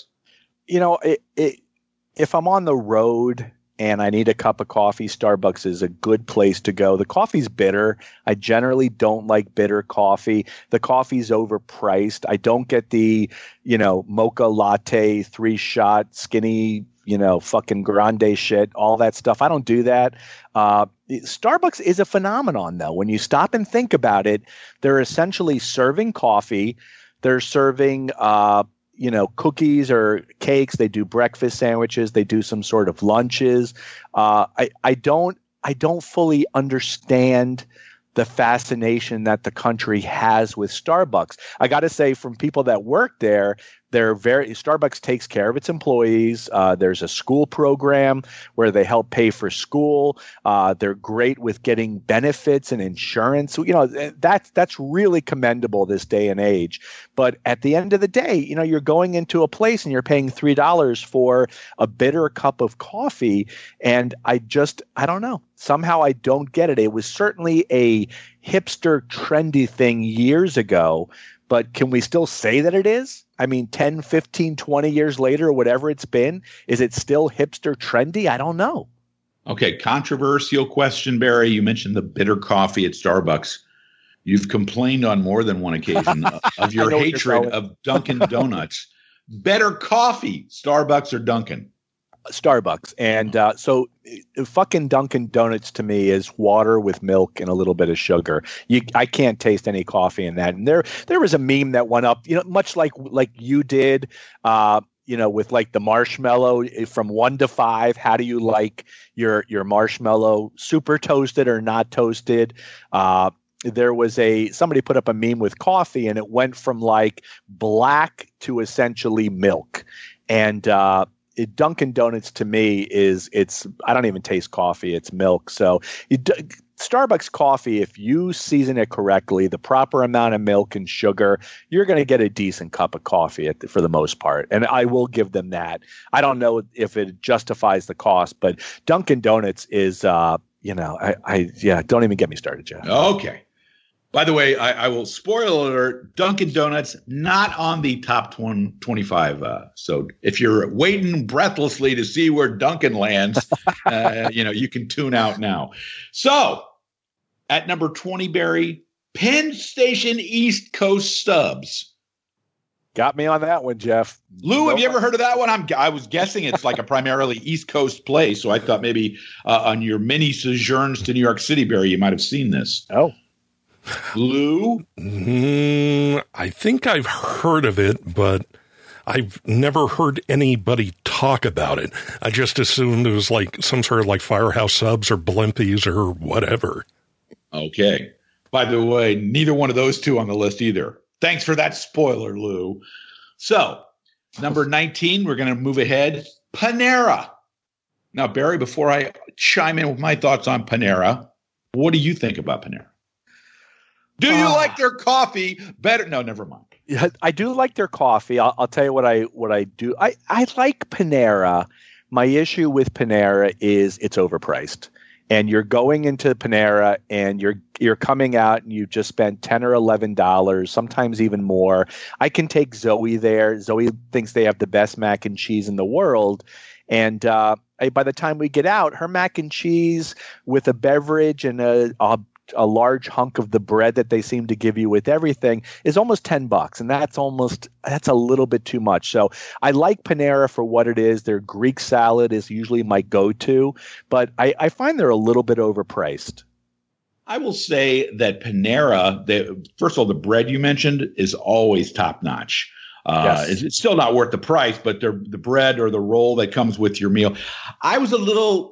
If I'm on the road and I need a cup of coffee, Starbucks is a good place to go. The coffee's bitter. I generally don't like bitter coffee. The coffee's overpriced. I don't get the, mocha latte, 3-shot, skinny, fucking grande shit, all that stuff. I don't do that. Starbucks is a phenomenon, though. When you stop and think about it, they're essentially serving coffee. They're serving cookies or cakes. They do breakfast sandwiches. They do some sort of lunches. I don't fully understand the fascination that the country has with Starbucks. I got to say, from people that work there, Starbucks takes care of its employees. There's a school program where they help pay for school. They're great with getting benefits and insurance. That's really commendable this day and age. But at the end of the day, you're going into a place and you're paying $3 for a bitter cup of coffee. And I don't know. Somehow I don't get it. It was certainly a hipster trendy thing years ago, but can we still say that it is? I mean, 10, 15, 20 years later, whatever it's been, is it still hipster trendy? I don't know. Okay, controversial question, Barry. You mentioned the bitter coffee at Starbucks. You've complained on more than one occasion of your hatred of Dunkin' Donuts. Better coffee, Starbucks or Dunkin'? Starbucks. And so fucking Dunkin' Donuts to me is water with milk and a little bit of sugar. I can't taste any coffee in that. And there was a meme that went up, much like you did, with like the marshmallow from 1 to 5. How do you like your marshmallow, super toasted or not toasted? There was somebody put up a meme with coffee, and it went from like black to essentially milk. And Dunkin' Donuts to me I don't even taste coffee. It's milk. So Starbucks coffee, if you season it correctly, the proper amount of milk and sugar, you're going to get a decent cup of coffee for the most part. And I will give them that. I don't know if it justifies the cost, but Dunkin' Donuts is, don't even get me started, Jeff. Okay. By the way, I will spoil alert, Dunkin' Donuts not on the top 25. So if you're waiting breathlessly to see where Dunkin' lands, you can tune out now. So at number 20, Barry, Penn Station East Coast Subs. Got me on that one, Jeff. Lou, have you ever heard of that one? I was guessing it's like a primarily East Coast place, so I thought maybe on your many sojourns to New York City, Barry, you might have seen this. Oh. Lou? I think I've heard of it, but I've never heard anybody talk about it. I just assumed it was like some sort of like Firehouse Subs or Blimpies or whatever. Okay. By the way, neither one of those two on the list either. Thanks for that spoiler, Lou. So, number 19, we're going to move ahead. Panera. Now, Barry, before I chime in with my thoughts on Panera, what do you think about Panera? Do you like their coffee better? No, never mind. Yeah, I do like their coffee. I'll tell you what I do. I like Panera. My issue with Panera is it's overpriced. And you're going into Panera and you're coming out and you just spent $10 or $11, sometimes even more. I can take Zoe there. Zoe thinks they have the best mac and cheese in the world. And by the time we get out, her mac and cheese with a beverage and a large hunk of the bread that they seem to give you with everything is almost $10. And that's a little bit too much. So I like Panera for what it is. Their Greek salad is usually my go-to, but I find they're a little bit overpriced. I will say that Panera, first of all, the bread you mentioned is always top notch. Yes. It's still not worth the price, but the bread or the roll that comes with your meal. I was a little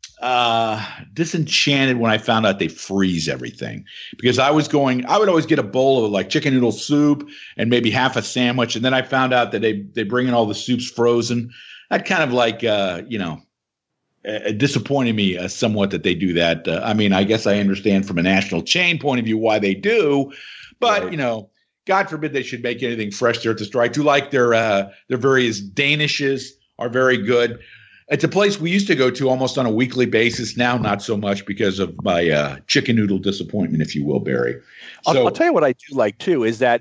disenchanted when I found out they freeze everything, because I would always get a bowl of like chicken noodle soup and maybe half a sandwich. And then I found out that they bring in all the soups frozen. That kind of like, disappointed me somewhat that they do that. I guess I understand from a national chain point of view why they do, but right. God forbid they should make anything fresh there at the store. I do like their various Danishes are very good. It's a place we used to go to almost on a weekly basis. Now, not so much because of my chicken noodle disappointment, if you will, Barry. I'll tell you what I do like, too, is that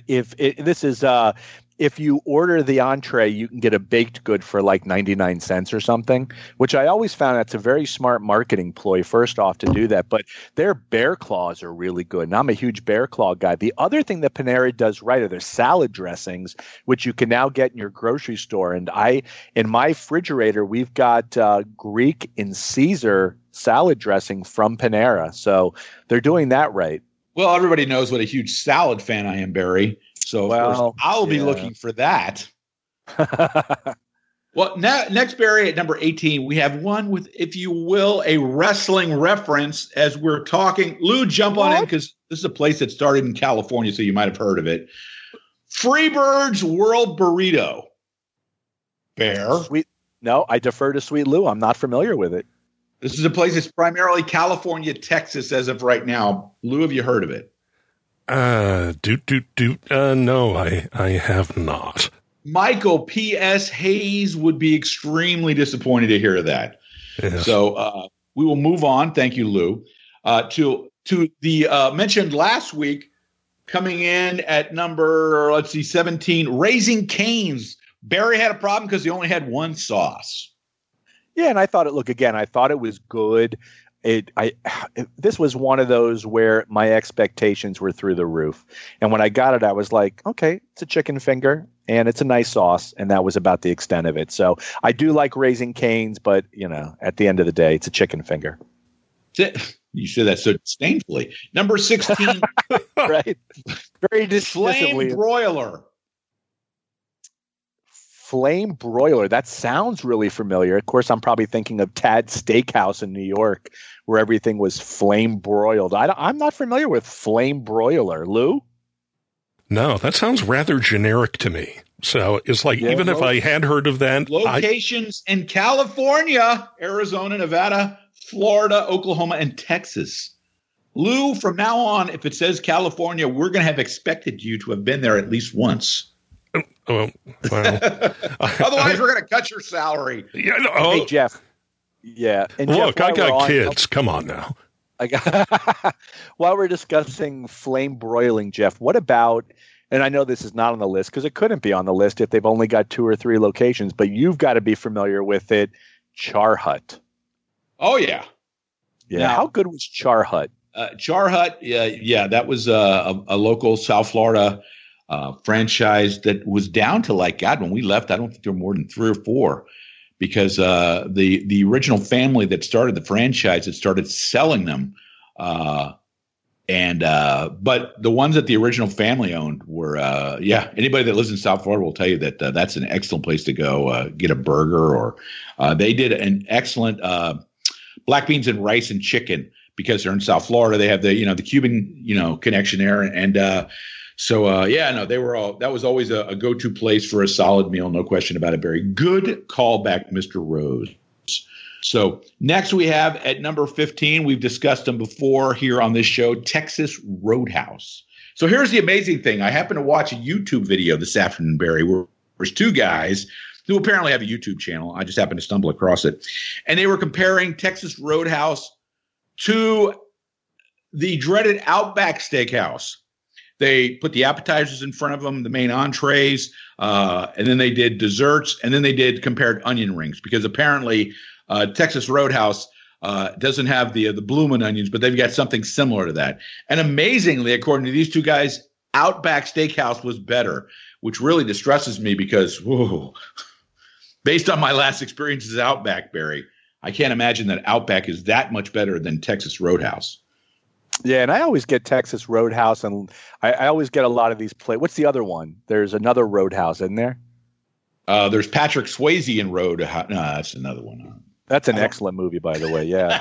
if you order the entree, you can get a baked good for like 99 cents or something, which I always found that's a very smart marketing ploy, first off, to do that. But their bear claws are really good. And I'm a huge bear claw guy. The other thing that Panera does right are their salad dressings, which you can now get in your grocery store. And in my refrigerator, we've got Greek and Caesar salad dressing from Panera. So they're doing that right. Well, everybody knows what a huge salad fan I am, Barry. So of course, I'll be looking for that. Well, next, Barry, at number 18, we have one with, if you will, a wrestling reference as we're talking. Lou, jump on in, because this is a place that started in California, so you might have heard of it. Freebird's World Burrito. Bear. No, I defer to Sweet Lou. I'm not familiar with it. This is a place that's primarily California, Texas as of right now. Lou, have you heard of it? No, I have not. Michael P.S. Hayes would be extremely disappointed to hear that. Yes. So we will move on. Thank you, Lou. To the mentioned last week, coming in at number, 17, Raising Cane's. Barry had a problem because he only had one sauce. Yeah, and I thought it was good. this was one of those where my expectations were through the roof. And when I got it, I was like, okay, it's a chicken finger and it's a nice sauce. And that was about the extent of it. So I do like Raising Cane's, but at the end of the day, it's a chicken finger. You said that so disdainfully. Number 16. Right. Very dismissively. Flame broiler. Flame broiler. That sounds really familiar. Of course, I'm probably thinking of Tad's Steakhouse in New York, where everything was flame broiled. I'm not familiar with flame broiler. Lou? No, that sounds rather generic to me. So it's like, even if I had heard of that. Locations in California, Arizona, Nevada, Florida, Oklahoma, and Texas. Lou, from now on, if it says California, we're going to have expected you to have been there at least once. Well. Otherwise, we're going to cut your salary. Yeah, Hey, Jeff. Yeah. And look, Jeff, I got kids. Come on now. While we're discussing flame broiling, Jeff, what about, and I know this is not on the list because it couldn't be on the list if they've only got 2 or 3 locations, but you've got to be familiar with it, Char Hut. Oh, yeah. Yeah. Now, how good was Char Hut? Char Hut, that was a local South Florida franchise that was down to when we left, I don't think there were more than 3 or 4 because the original family that started the franchise had started selling them. But the ones that the original family owned were, anybody that lives in South Florida will tell you that that's an excellent place to go get a burger or they did an excellent black beans and rice and chicken because they're in South Florida. They have the Cuban, connection there. And, they were all, that was always a go-to place for a solid meal. No question about it. Very good callback, Mr. Rose. So next we have at number 15, we've discussed them before here on this show, Texas Roadhouse. So here's the amazing thing. I happened to watch a YouTube video this afternoon, Barry, where there's 2 guys who apparently have a YouTube channel. I just happened to stumble across it. And they were comparing Texas Roadhouse to the dreaded Outback Steakhouse. They put the appetizers in front of them, the main entrees, and then they did desserts, and then they did compared onion rings because apparently Texas Roadhouse doesn't have the bloomin' onions, but they've got something similar to that. And amazingly, according to these 2 guys, Outback Steakhouse was better, which really distresses me because, based on my last experiences at Outback, Barry, I can't imagine that Outback is that much better than Texas Roadhouse. Yeah, and I always get Texas Roadhouse, and I always get a lot of these What's the other one? There's another Roadhouse, isn't there? There's Patrick Swayze in Roadhouse. No, that's another one. That's an excellent movie, by the way. Yeah,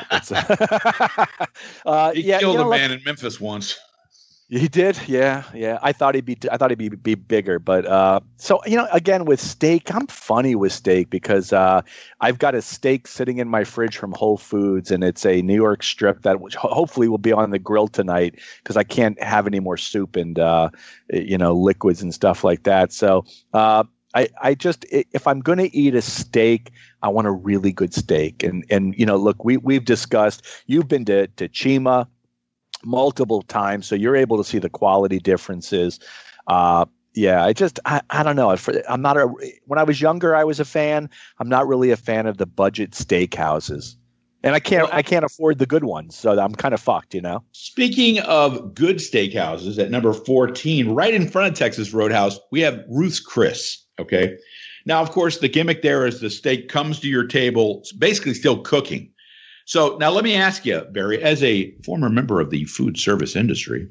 he killed a man in Memphis once. He did, yeah. I thought he'd be bigger, but so again with steak, I'm funny with steak because I've got a steak sitting in my fridge from Whole Foods, and it's a New York strip that hopefully will be on the grill tonight because I can't have any more soup and liquids and stuff like that. So I just if I'm going to eat a steak, I want a really good steak, and look, we've discussed. You've been to Chima multiple times, so you're able to see the quality differences. I don't know. I'm not when I was younger, I was a fan. I'm not really a fan of the budget steakhouses, and I can't afford the good ones, so I'm kind of fucked, Speaking of good steakhouses, at number 14, right in front of Texas Roadhouse, we have Ruth's Chris. Okay, now of course the gimmick there is the steak comes to your table, basically still cooking. So now let me ask you, Barry, as a former member of the food service industry,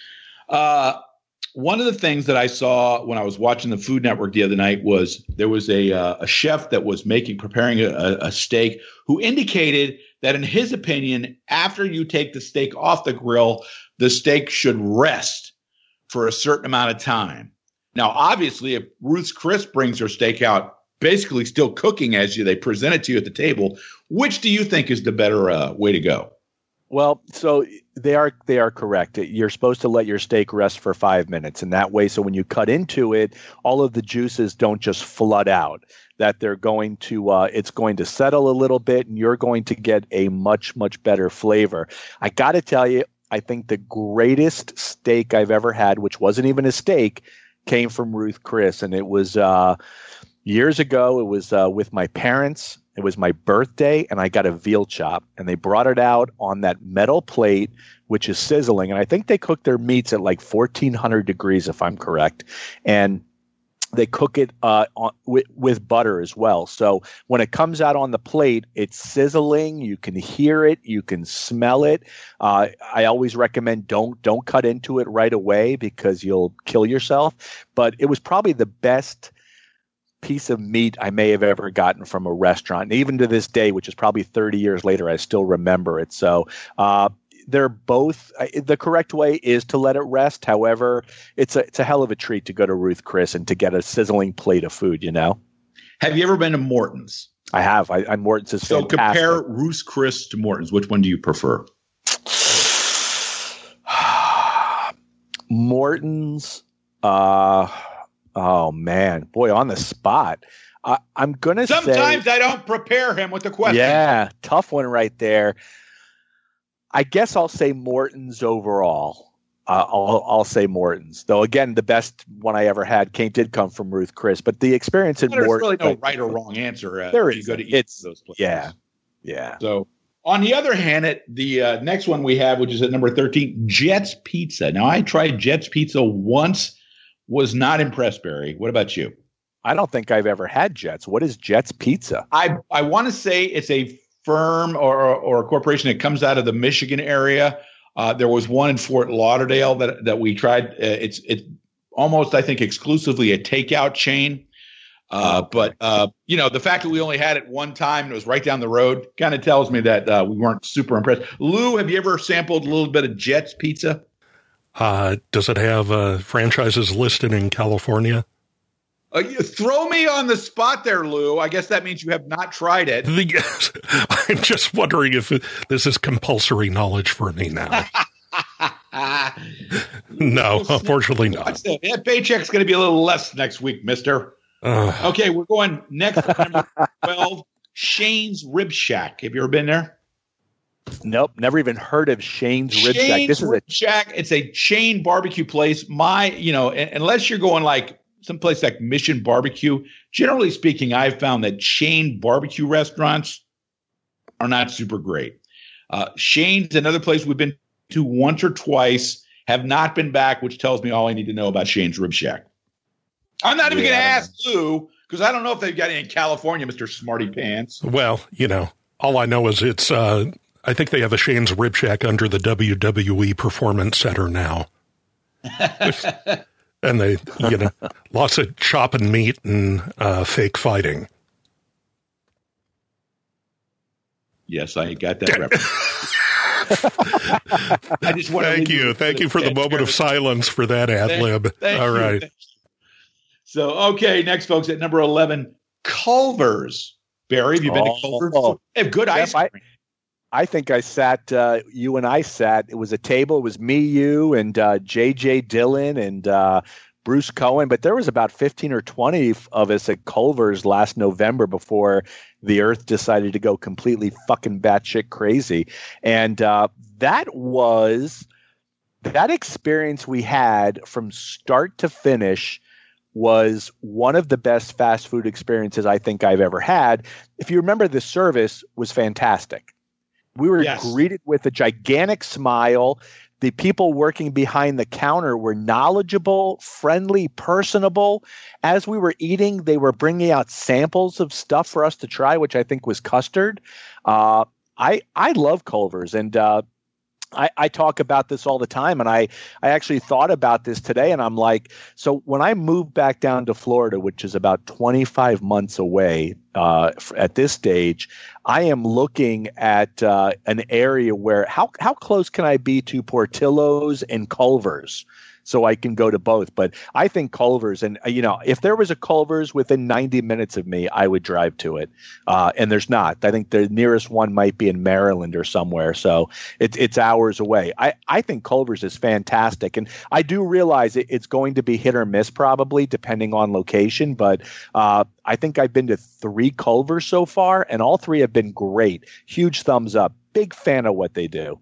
one of the things that I saw when I was watching the Food Network the other night was there was a chef that was preparing a steak who indicated that in his opinion, after you take the steak off the grill, the steak should rest for a certain amount of time. Now, obviously, if Ruth's Chris brings her steak out basically still cooking as they present it to you at the table, which do you think is the better way to go? Well, so they are correct. You're supposed to let your steak rest for 5 minutes, and that way, so when you cut into it, all of the juices don't just flood out. That they're going to it's going to settle a little bit, and you're going to get a much, much better flavor. I got to tell you, I think the greatest steak I've ever had, which wasn't even a steak, came from Ruth Chris, and it was years ago. It was with my parents, It was my birthday, and I got a veal chop, and they brought it out on that metal plate, which is sizzling. And I think they cook their meats at like 1,400 degrees, if I'm correct. And they cook it with butter as well. So when it comes out on the plate, it's sizzling. You can hear it. You can smell it. I always recommend don't cut into it right away because you'll kill yourself. But it was probably the best piece of meat I may have ever gotten from a restaurant. And even to this day, which is probably 30 years later, I still remember it. So they're both the correct way is to let it rest. However, it's a hell of a treat to go to Ruth Chris and to get a sizzling plate of food, you know? Have you ever been to Morton's? I have. Morton's is so fantastic. Compare Ruth Chris to Morton's. Which one do you prefer? Morton's. Oh man, boy, on the spot. I'm going to say. Sometimes I don't prepare him with the question. Yeah, tough one right there. I guess I'll say Morton's overall. I'll say Morton's, though. Again, the best one I ever had did come from Ruth Chris, but the experience in Morton's. There's really no right or wrong answer. There is. You go to each of those places. Yeah. So, on the other hand, the next one we have, which is at number 13, Jets Pizza. Now, I tried Jets Pizza once, was not impressed, Barry. What about you? I don't think I've ever had Jets. What is Jets Pizza? I want to say it's a firm or a corporation that comes out of the Michigan area. There was one in Fort Lauderdale that we tried. It's almost, I think, exclusively a takeout chain. But the fact that we only had it one time and it was right down the road kind of tells me that we weren't super impressed. Lou, have you ever sampled a little bit of Jets Pizza? Does it have franchises listed in California? You throw me on the spot there, Lou. I guess that means you have not tried it. Yes. I'm just wondering if this is compulsory knowledge for me now. No, unfortunately not. That paycheck's going to be a little less next week, mister. Okay, we're going next to number 12, Shane's Rib Shack. Have you ever been there? Nope, never even heard of Shane's Rib Shack. This is Rib Shack. It's a chain barbecue place. Unless you're going like someplace like Mission Barbecue, generally speaking, I've found that chain barbecue restaurants are not super great. Shane's another place we've been to once or twice, have not been back, which tells me all I need to know about Shane's Rib Shack. I'm not even going to ask Lou because I don't know if they've got it in California, Mr. Smarty Pants. Well, all I know is it's I think they have a Shane's Rib Shack under the WWE Performance Center now. And they, lots of chopping meat and fake fighting. Yes, I got that reference. I just want Thank you for the moment of silence for that ad lib. All right. So, okay, next, folks, at number 11, Culver's. Barry, have you been to Culver's? They have good ice cream. I think I sat, you and I sat, it was a table, it was me, you, and J.J. Dillon and Bruce Cohen, but there was about 15 or 20 of us at Culver's last November before the earth decided to go completely fucking batshit crazy. And that experience we had from start to finish was one of the best fast food experiences I think I've ever had. If you remember, the service was fantastic. We were greeted with a gigantic smile. The people working behind the counter were knowledgeable, friendly, personable. As we were eating, they were bringing out samples of stuff for us to try, which I think was custard. I love Culver's, and I talk about this all the time, and I actually thought about this today, and I'm like, so when I moved back down to Florida, which is about 25 months away at this stage, I am looking at an area where how close can I be to Portillo's and Culver's so I can go to both. But I think Culver's, and if there was a Culver's within 90 minutes of me, I would drive to it. And there's not. I think the nearest one might be in Maryland or somewhere. So it's hours away. I think Culver's is fantastic. And I do realize it's going to be hit or miss probably depending on location. But I think I've been to 3 Culver's so far, and all 3 have been great. Huge thumbs up. Big fan of what they do.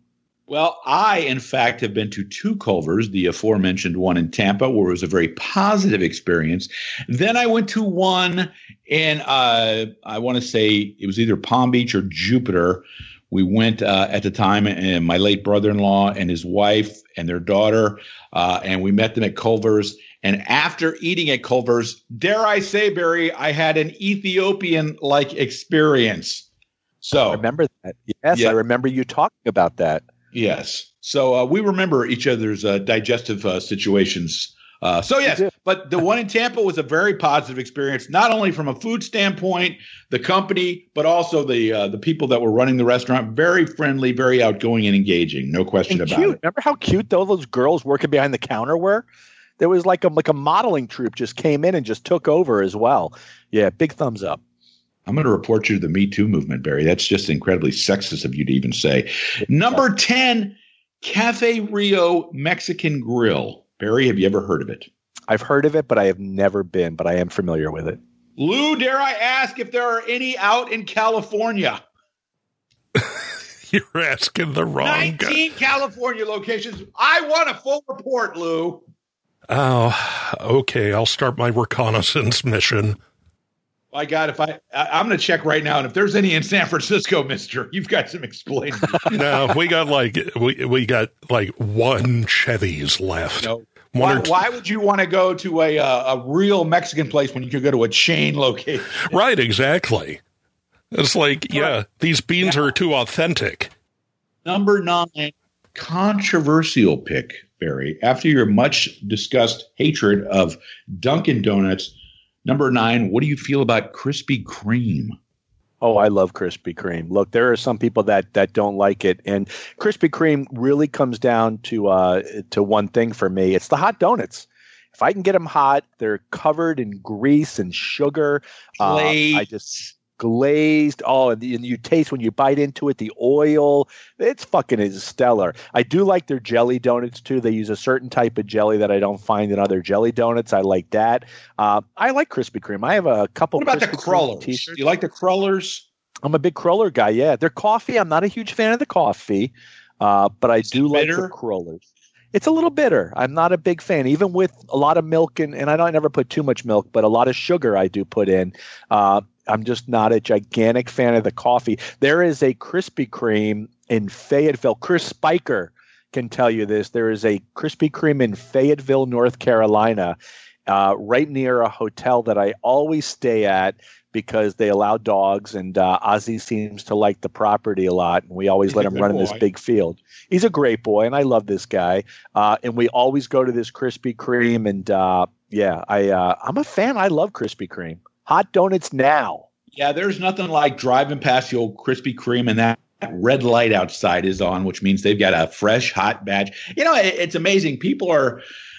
Well, I, in fact, have been to 2 Culvers, the aforementioned one in Tampa, where it was a very positive experience. Then I went to one in, I want to say it was either Palm Beach or Jupiter. We went at the time, and my late brother-in-law and his wife and their daughter, and we met them at Culver's. And after eating at Culver's, dare I say, Barry, I had an Ethiopian-like experience. So I remember that. Yes, yeah. I remember you talking about that. Yes. So we remember each other's digestive situations. But the one in Tampa was a very positive experience, not only from a food standpoint, the company, but also the people that were running the restaurant. Very friendly, very outgoing and engaging. No question about it. Remember how cute those girls working behind the counter were? There was like a modeling troupe just came in and just took over as well. Yeah, big thumbs up. I'm going to report you to the Me Too movement, Barry. That's just incredibly sexist of you to even say. Number 10, Cafe Rio Mexican Grill. Barry, have you ever heard of it? I've heard of it, but I have never been, but I am familiar with it. Lou, dare I ask if there are any out in California? You're asking the wrong 19 guy. California locations. I want a full report, Lou. Oh, okay. I'll start my reconnaissance mission. My God, I'm going to check right now, and if there's any in San Francisco, Mister, you've got some explaining. No, we got we got one Chevy's left. No. Why would you want to go to a real Mexican place when you could go to a chain location? Right, exactly. It's like, these beans are too authentic. Number 9, controversial pick, Barry. After your much discussed hatred of Dunkin' Donuts. Number 9, what do you feel about Krispy Kreme? Oh, I love Krispy Kreme. Look, there are some people that don't like it, and Krispy Kreme really comes down to one thing for me. It's the hot donuts. If I can get them hot, they're covered in grease and sugar. I just glazed. Oh, and you taste when you bite into it, the oil. It's fucking is stellar. I do like their jelly donuts too. They use a certain type of jelly that I don't find in other jelly donuts. I like that. I like Krispy Kreme. I have a couple. What about the crullers? Do you like the crullers? I'm a big cruller guy. Yeah, their coffee. I'm not a huge fan of the coffee, but I do like the crullers. It's a little bitter. I'm not a big fan, even with a lot of milk and I never put too much milk, but a lot of sugar I do put in. I'm just not a gigantic fan of the coffee. There is a Krispy Kreme in Fayetteville. Chris Spiker can tell you this. There is a Krispy Kreme in Fayetteville, North Carolina, right near a hotel that I always stay at because they allow dogs, and Ozzy seems to like the property a lot, and we always let him run in this big field. He's a great boy, and I love this guy. And we always go to this Krispy Kreme, and I'm a fan. I love Krispy Kreme. Hot donuts now. Yeah, there's nothing like driving past the old Krispy Kreme and that red light outside is on, which means they've got a fresh, hot batch. You know, it's amazing. People are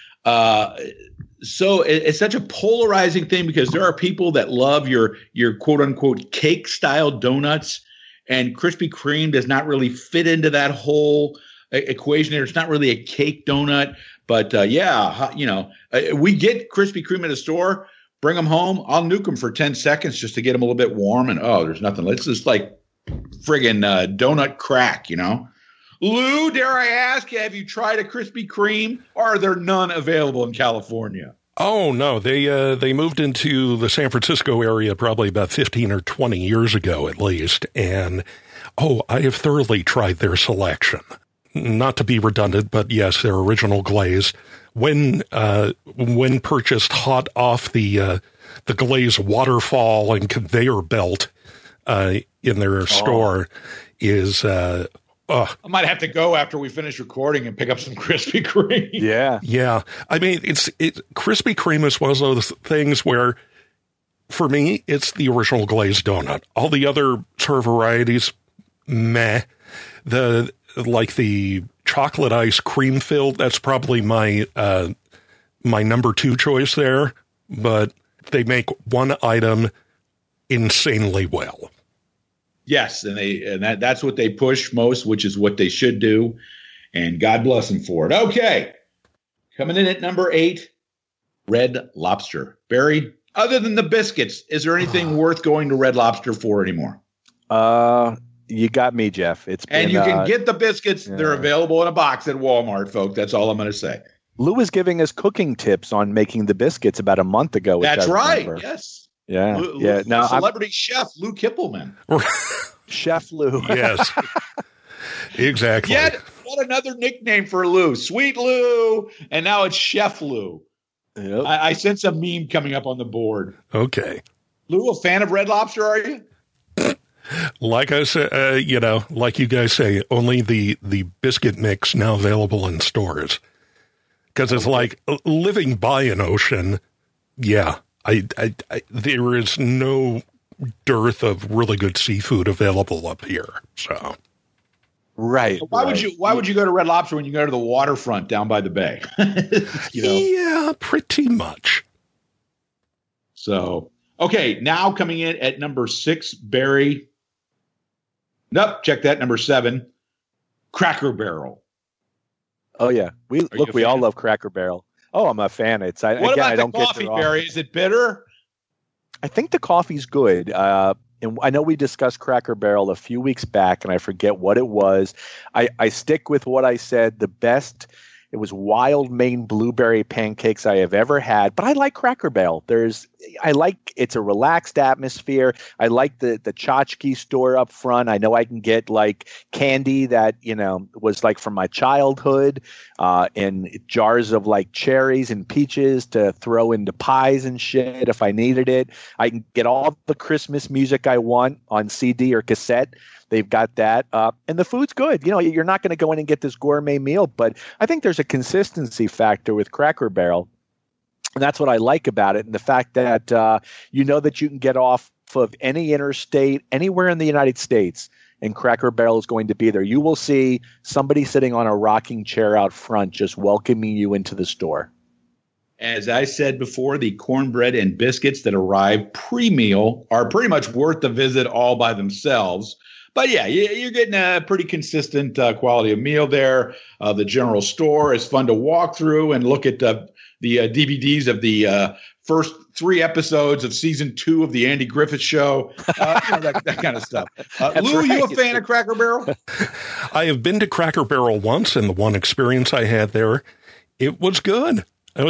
so it's such a polarizing thing because there are people that love your quote unquote cake style donuts, and Krispy Kreme does not really fit into that whole equation. It's not really a cake donut, but we get Krispy Kreme at a store. Bring them home. I'll nuke them for 10 seconds just to get them a little bit warm. And, there's nothing. It's just like friggin' donut crack, you know. Lou, dare I ask, have you tried a Krispy Kreme? Or are there none available in California? Oh, no. They moved into the San Francisco area probably about 15 or 20 years ago at least. And, I have thoroughly tried their selection. Not to be redundant, but yes, their original glaze. When purchased hot off the glaze waterfall and conveyor belt in their store is I might have to go after we finish recording and pick up some Krispy Kreme. Yeah. I mean, Krispy Kreme is one of those things where, for me, it's the original glazed donut. All the other sort of varieties, meh. The chocolate ice cream filled, that's probably my number 2 choice there, but they make one item insanely well. Yes, and that's what they push most, which is what they should do, and God bless them for it. Okay, coming in at number 8, Red Lobster. Barry, other than the biscuits, is there anything worth going to Red Lobster for anymore? You got me, Jeff. And you can get the biscuits. Yeah. They're available in a box at Walmart, folks. That's all I'm going to say. Lou was giving us cooking tips on making the biscuits about a month ago. That's right. Yes. Yeah. Now, celebrity chef Lou Kippelman. Chef Lou. Yes. Exactly. Yet, what another nickname for Lou? Sweet Lou. And now it's Chef Lou. Yep. I sense a meme coming up on the board. Okay. Lou, a fan of Red Lobster, are you? Like I said, like you guys say, only the biscuit mix now available in stores. Because it's like living by an ocean. Yeah, I there is no dearth of really good seafood available up here. So, right. Why would you go to Red Lobster when you go to the waterfront down by the bay? Yeah, pretty much. So, okay, now coming in at number 6, Barry. Nope, check that. Number 7, Cracker Barrel. Oh yeah, we all love Cracker Barrel. Oh, I'm a fan. What about I don't the coffee, Barry? Is it bitter? I think the coffee's good. And I know we discussed Cracker Barrel a few weeks back, and I forget what it was. I stick with what I said. The best. It was wild Maine blueberry pancakes I have ever had, but I like Cracker Barrel. It's a relaxed atmosphere. I like the tchotchke store up front. I know I can get like candy that, was like from my childhood, and jars of like cherries and peaches to throw into pies and shit if I needed it. I can get all the Christmas music I want on CD or cassette. They've got that. And the food's good. You're not going to go in and get this gourmet meal, but I think there's a consistency factor with Cracker Barrel. And that's what I like about it. And the fact that that you can get off of any interstate, anywhere in the United States, and Cracker Barrel is going to be there. You will see somebody sitting on a rocking chair out front just welcoming you into the store. As I said before, the cornbread and biscuits that arrive pre-meal are pretty much worth the visit all by themselves. But yeah, you're getting a pretty consistent quality of meal there. The general store is fun to walk through and look at the DVDs of the first 3 episodes of season 2 of the Andy Griffith Show, that kind of stuff. Lou, right. You a fan of Cracker Barrel? I have been to Cracker Barrel once, and the one experience I had there, it was good.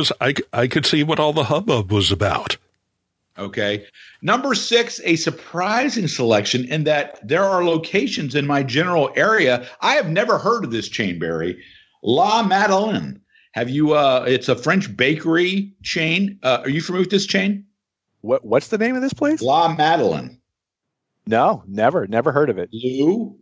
I could see what all the hubbub was about. Okay. Number 6, a surprising selection in that there are locations in my general area. I have never heard of this chain, Barry. La Madeleine. Have you? It's a French bakery chain. Are you familiar with this chain? What's the name of this place? La Madeleine. No, never heard of it. Lou?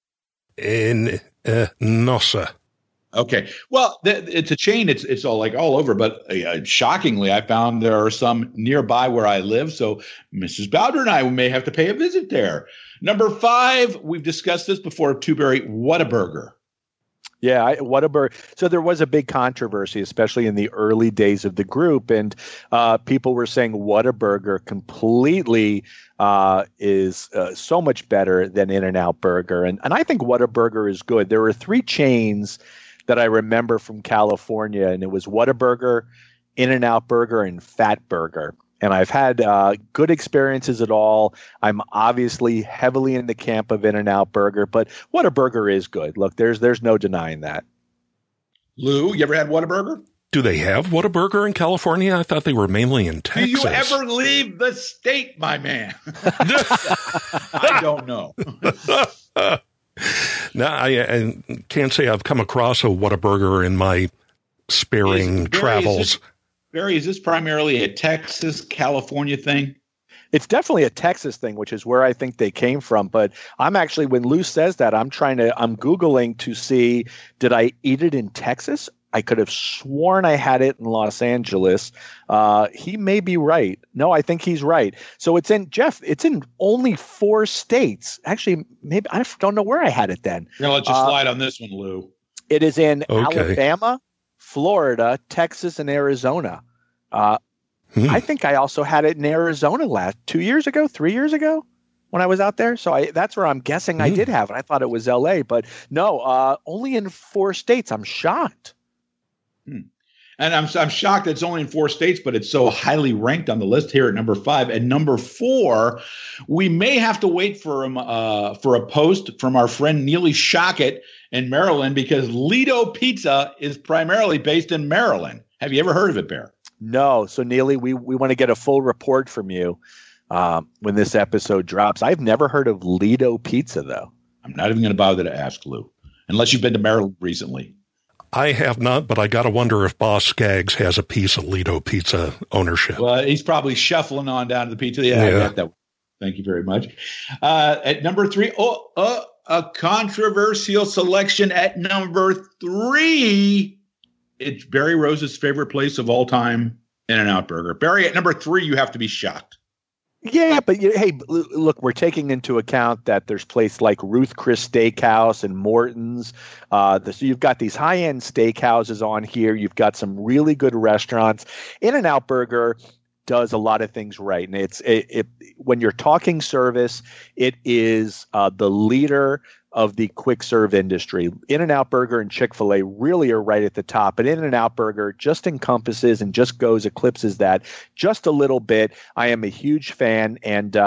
No, sir. Okay. Well, it's a chain. It's all over, but shockingly, I found there are some nearby where I live. So Mrs. Bowder and I may have to pay a visit there. Number 5, we've discussed this before, Barry, Whataburger. Yeah, Whataburger. So there was a big controversy, especially in the early days of the group, and people were saying Whataburger completely is so much better than In-N-Out Burger, and I think Whataburger is good. There were 3 chains that I remember from California, and it was Whataburger, In-N-Out Burger, and Fat Burger. And I've had good experiences at all. I'm obviously heavily in the camp of In-N-Out Burger, but Whataburger is good. Look, there's no denying that. Lou, you ever had Whataburger? Do they have Whataburger in California? I thought they were mainly in Texas. Do you ever leave the state, my man? I don't know. No, I can't say I've come across a Whataburger in my sparing travels. Barry, is this primarily a Texas, California thing? It's definitely a Texas thing, which is where I think they came from. But I'm actually, when Lou says that, I'm Googling to see, did I eat it in Texas? I could have sworn I had it in Los Angeles. He may be right. No, I think he's right. So it's in only 4 states. Actually, maybe I don't know where I had it then. We're going to let you slide on this one, Lou. It is in Alabama, Florida, Texas, and Arizona. I think I also had it in Arizona 3 years ago when I was out there. So that's where I'm guessing I did have it. I thought it was LA, but no, only in 4 states. I'm shocked. And I'm shocked that it's only in 4 states, but it's so highly ranked on the list here at number 5. And number 4, we may have to wait for a post from our friend Neely Shockett in Maryland, because Lido Pizza is primarily based in Maryland. Have you ever heard of it, Bear? No. So Neely, we want to get a full report from you when this episode drops. I've never heard of Lido Pizza, though. I'm not even going to bother to ask, Lou, unless you've been to Maryland recently. I have not, but I got to wonder if Boss Skaggs has a piece of Lido Pizza ownership. Well, he's probably shuffling on down to the pizza. Yeah. I got that. Thank you very much. At number 3, a controversial selection at number 3. It's Barry Rose's favorite place of all time, In-N-Out Burger. Barry, at number 3, you have to be shocked. Yeah, but hey, look, we're taking into account that there's places like Ruth Chris Steakhouse and Morton's. So you've got these high-end steakhouses on here. You've got some really good restaurants. In-N-Out Burger does a lot of things right, and it's when you're talking service, it is the leader of the quick serve industry. In-N-Out Burger and Chick-fil-A really are right at the top, but In-N-Out Burger just encompasses and just eclipses that just a little bit. I am a huge fan, and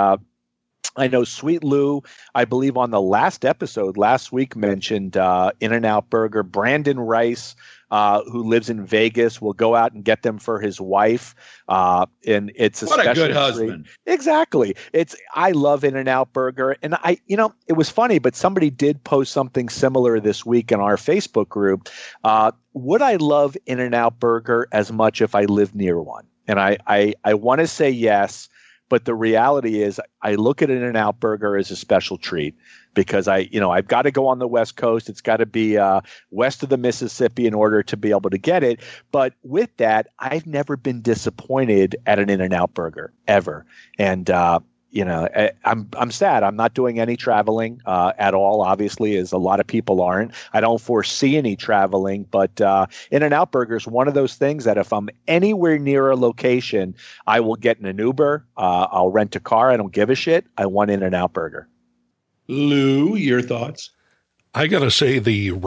I know Sweet Lou, I believe on the last episode last week, mentioned In-N-Out Burger. Brandon Rice, who lives in Vegas, will go out and get them for his wife. And it's what a good husband. Exactly. I love In-N-Out Burger. And it was funny, but somebody did post something similar this week in our Facebook group. Would I love In-N-Out Burger as much if I lived near one? And I want to say yes. But the reality is I look at In-N-Out Burger as a special treat, because I've got to go on the West Coast. It's got to be west of the Mississippi in order to be able to get it. But with that, I've never been disappointed at an In-N-Out Burger ever. And I'm sad. I'm not doing any traveling at all, obviously, as a lot of people aren't. I don't foresee any traveling, but In-N-Out Burger is one of those things that if I'm anywhere near a location, I will get in an Uber. I'll rent a car. I don't give a shit. I want In-N-Out Burger. Lou, your thoughts? I got to say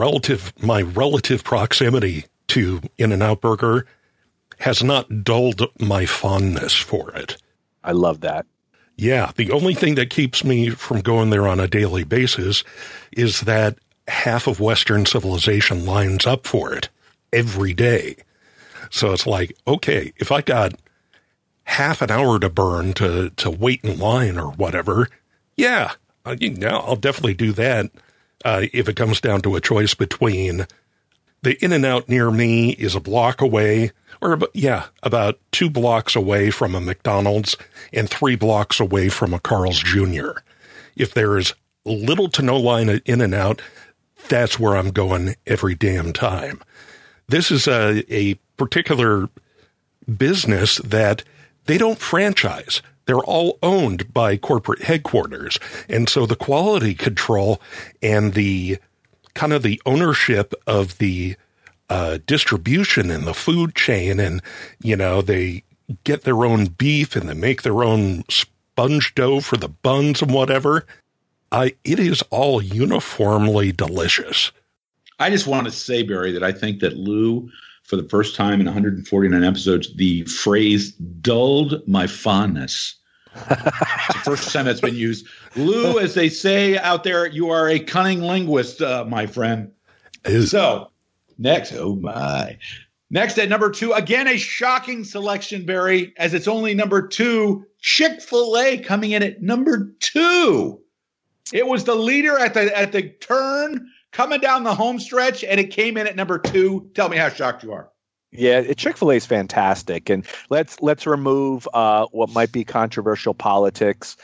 my relative proximity to In-N-Out Burger has not dulled my fondness for it. I love that. Yeah, the only thing that keeps me from going there on a daily basis is that half of Western civilization lines up for it every day. So it's like, okay, if I got half an hour to burn to wait in line or whatever, yeah, I'll definitely do that if it comes down to a choice between the In-N-Out near me is a block away, or about 2 blocks away from a McDonald's and 3 blocks away from a Carl's Jr. If there's little to no line at In-N-Out, that's where I'm going every damn time. This is a particular business that they don't franchise. They're all owned by corporate headquarters. And so the quality control and the kind of the ownership of the distribution and the food chain, and, they get their own beef and they make their own sponge dough for the buns and whatever. It is all uniformly delicious. I just want to say, Barry, that I think that Lou, for the first time in 149 episodes, the phrase dulled my fondness. It's the first time that's been used. Lou, as they say out there, you are a cunning linguist, my friend. So, next, oh my. Next at number 2, again, a shocking selection, Barry, as it's only number 2, Chick-fil-A coming in at number 2. It was the leader at the turn, coming down the home stretch, and it came in at number 2. Tell me how shocked you are. Yeah, Chick-fil-A is fantastic, and let's remove what might be controversial politics,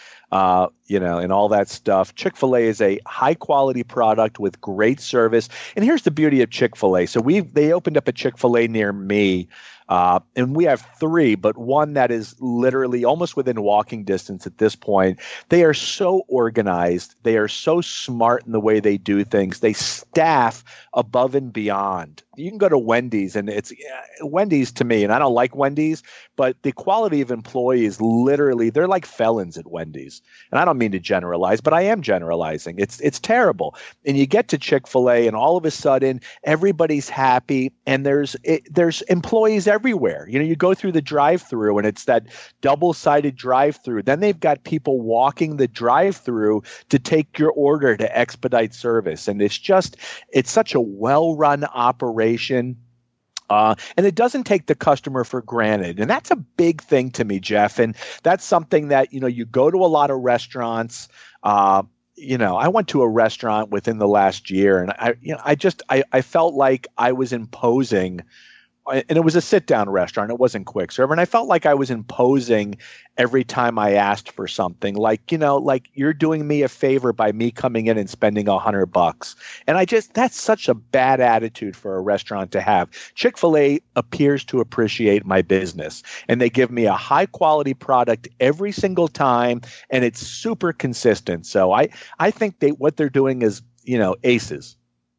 and all that stuff. Chick-fil-A is a high-quality product with great service, and here's the beauty of Chick-fil-A. So they opened up a Chick-fil-A near me, and we have 3, but one that is literally almost within walking distance at this point. They are so organized. They are so smart in the way they do things. They staff above and beyond you can go to Wendy's, and it's Wendy's to me, and I don't like Wendy's, but the quality of employees, literally, they're like felons at Wendy's. And I don't mean to generalize, but I am generalizing. It's terrible. And you get to Chick-fil-A, and all of a sudden, everybody's happy, and there's employees everywhere. You go through the drive-through, and it's that double-sided drive-through. Then they've got people walking the drive-through to take your order to expedite service. And it's such a well-run operation. And it doesn't take the customer for granted. And that's a big thing to me, Jeff. And that's something that, you go to a lot of restaurants. I went to a restaurant within the last year, and I felt like I was imposing. And it was a sit-down restaurant. It wasn't quick serve. And I felt like I was imposing every time I asked for something. Like you're doing me a favor by me coming in and spending $100. And that's such a bad attitude for a restaurant to have. Chick-fil-A appears to appreciate my business. And they give me a high-quality product every single time. And it's super consistent. So I think what they're doing is, aces.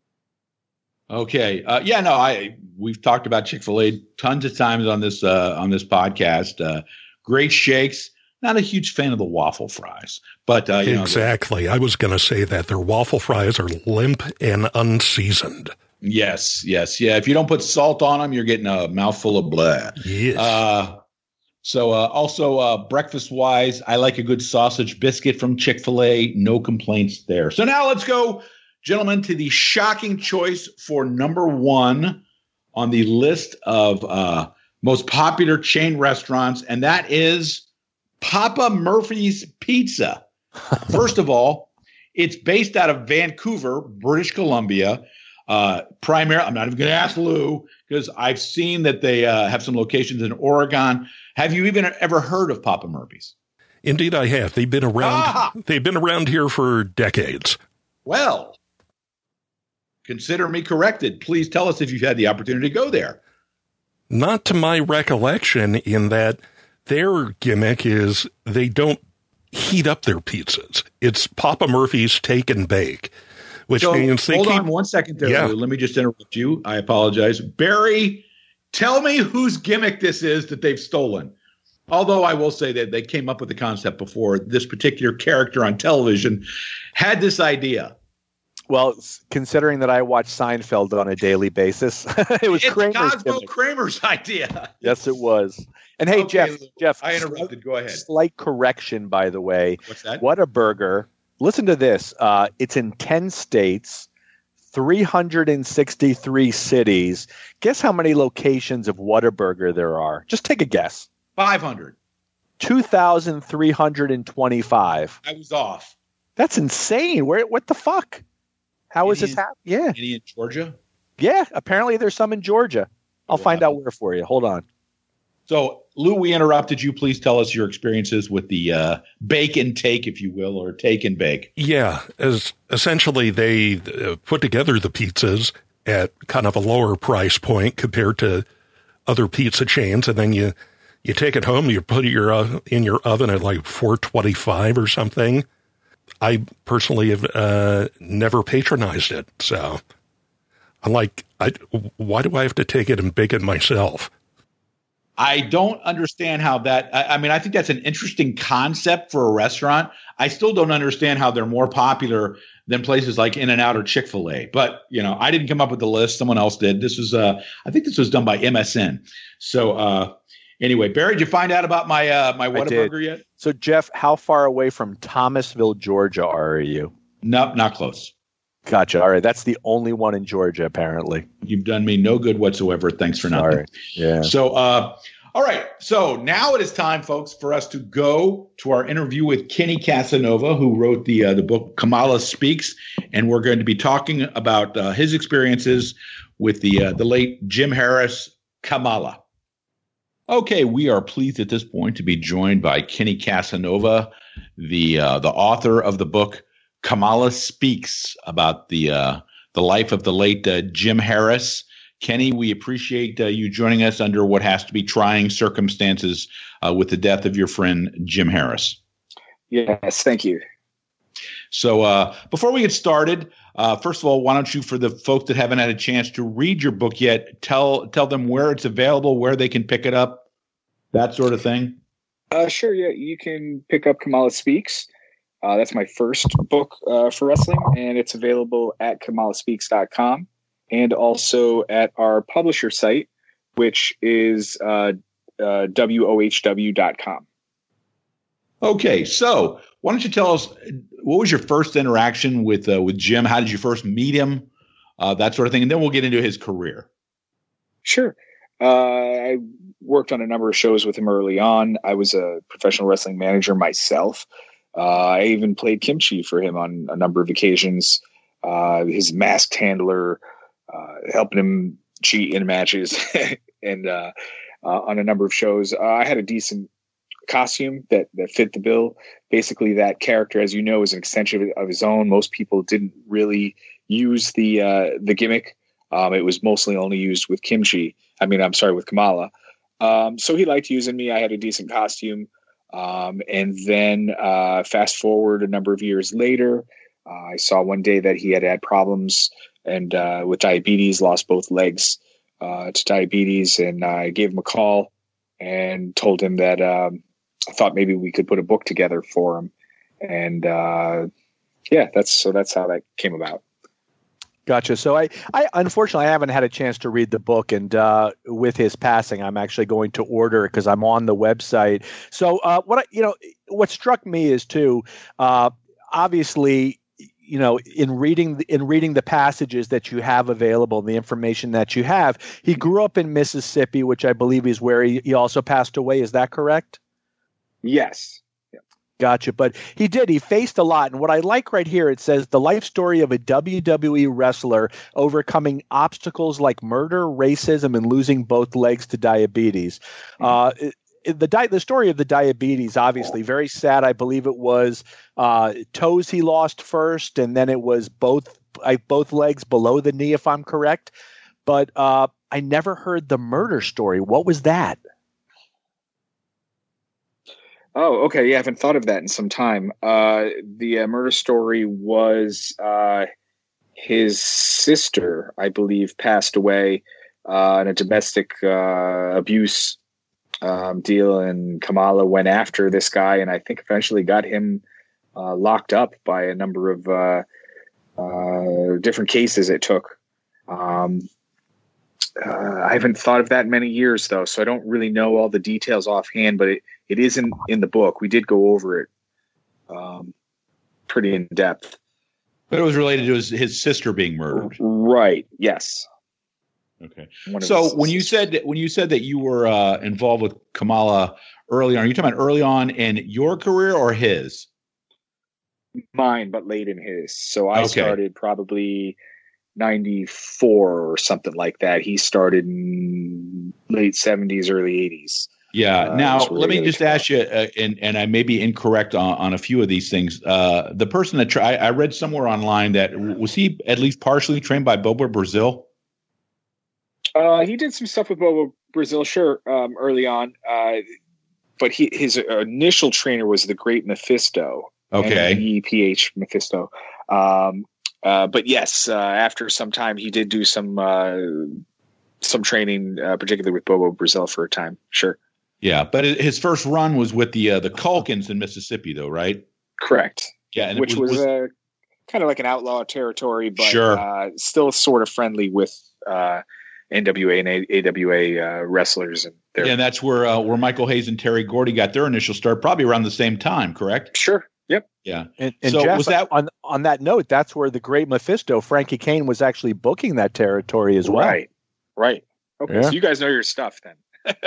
Okay. We've talked about Chick-fil-A tons of times on this podcast. Great shakes. Not a huge fan of the waffle fries, but exactly. I was going to say that their waffle fries are limp and unseasoned. Yes. Yeah. If you don't put salt on them, you're getting a mouthful of blah. Yes. Also breakfast wise, I like a good sausage biscuit from Chick-fil-A. No complaints there. So now let's go, gentlemen, to the shocking choice for number one on the list of most popular chain restaurants, and that is Papa Murphy's Pizza. First of all, it's based out of Vancouver, British Columbia. Primarily, I'm not even going to ask Lou because I've seen that they have some locations in Oregon. Have you even ever heard of Papa Murphy's? Indeed, I have. They've been around. They've been around here for decades. Well, consider me corrected. Please tell us if you've had the opportunity to go there. Not to my recollection, in that their gimmick is they don't heat up their pizzas. It's Papa Murphy's take and bake, which means they hold on 1 second there, Lou. Let me just interrupt you. I apologize. Barry, tell me whose gimmick this is that they've stolen. Although I will say that they came up with the concept before this particular character on television had this idea. Well, considering that I watch Seinfeld on a daily basis, it's Cosmo Kramer's idea. Yes, it was. And hey, okay, Jeff, I interrupted. Go ahead. Slight correction, by the way. What's that? Whataburger. Listen to this. It's in 10 states, 363 cities. Guess how many locations of Whataburger there are? Just take a guess. 500. 2,325. I was off. That's insane. What the fuck? How is this happening? Yeah. Any in Georgia? Yeah. Apparently there's some in Georgia. I'll find out where for you. Hold on. So, Lou, we interrupted you. Please tell us your experiences with the bake and take, if you will, or take and bake. Yeah. Essentially, they put together the pizzas at kind of a lower price point compared to other pizza chains. And then you take it home, you put it in your oven at like 425 or something. I personally have never patronized it. So I'm like, why do I have to take it and bake it myself? I don't understand how that – I mean, I think that's an interesting concept for a restaurant. I still don't understand how they're more popular than places like In-N-Out or Chick-fil-A. But, I didn't come up with the list. Someone else did. This was I think this was done by MSN. So anyway, Barry, did you find out about my Whataburger yet? So, Jeff, how far away from Thomasville, Georgia are you? No, not close. Gotcha. All right. That's the only one in Georgia, apparently. You've done me no good whatsoever. Thanks for nothing. Sorry. Yeah. So, all right. So now it is time, folks, for us to go to our interview with Kenny Casanova, who wrote the book Kamala Speaks. And we're going to be talking about his experiences with the late Jim Harris, Kamala. Okay, we are pleased at this point to be joined by Kenny Casanova, the author of the book Kamala Speaks, about the life of the late Jim Harris. Kenny, we appreciate you joining us under what has to be trying circumstances with the death of your friend Jim Harris. Yes, thank you. So before we get started, First of all, why don't you, for the folks that haven't had a chance to read your book yet, tell them where it's available, where they can pick it up, that sort of thing? Sure, yeah. You can pick up Kamala Speaks. That's my first book for wrestling, and it's available at kamalaspeaks.com and also at our publisher site, which is wohw.com. Okay, so why don't you tell us, what was your first interaction with Jim? How did you first meet him? That sort of thing, and then we'll get into his career. Sure. I worked on a number of shows with him early on. I was a professional wrestling manager myself. I even played kimchi for him on a number of occasions. His masked handler, helping him cheat in matches, and on a number of shows. I had a decent costume that fit the bill. Basically, that character, as you know, is an extension of his own. Most people didn't really use the gimmick. It was mostly only used with with Kamala. So he liked using me. I had a decent costume. And then fast forward a number of years later, I saw one day that he had problems and with diabetes, lost both legs to diabetes. And I gave him a call and told him that I thought maybe we could put a book together for him. And that's how that came about. Gotcha. So I unfortunately I haven't had a chance to read the book, and with his passing, I'm actually going to order it because I'm on the website. So what struck me is too, obviously, in reading the passages that you have available, the information that you have, he grew up in Mississippi, which I believe is where he also passed away. Is that correct? Yes. Gotcha. But he faced a lot. And what I like right here, it says the life story of a WWE wrestler overcoming obstacles like murder, racism, and losing both legs to diabetes. The story of the diabetes, obviously very sad. I believe it was toes he lost first, and then it was both legs below the knee, if I'm correct. But I never heard the murder story. What was that? Oh, okay. Yeah, I haven't thought of that in some time. The murder story was his sister, I believe, passed away in a domestic abuse deal, and Kamala went after this guy, and I think eventually got him locked up by a number of different cases it took. I haven't thought of that in many years, though, so I don't really know all the details offhand, but it isn't in the book. We did go over it pretty in depth. But it was related to his sister being murdered. Right. Yes. Okay. So when you said that you were involved with Kamala early on, are you talking about early on in your career or his? Mine, but late in his. So I started probably 94 or something like that. He started in late 70s, early 80s. Yeah. Now, let me just ask you, and I may be incorrect on a few of these things. The person that I read somewhere online that was he at least partially trained by Bobo Brazil? He did some stuff with Bobo Brazil, sure, early on. But his initial trainer was the Great Mephisto. Okay. MEPH Mephisto. But yes, after some time, he did do some training, particularly with Bobo Brazil for a time. Sure. Yeah, but his first run was with the Culkins in Mississippi, though, right? Correct. Yeah, and which was kind of like an outlaw territory, but sure. Still sort of friendly with NWA and AWA wrestlers. And that's where Michael Hayes and Terry Gordy got their initial start, probably around the same time, correct? Sure. Yep. Yeah. And so Jeff, was that on that note? That's where the Great Mephisto, Frankie Kane, was actually booking that territory as well. Right. Okay, yeah. So you guys know your stuff then.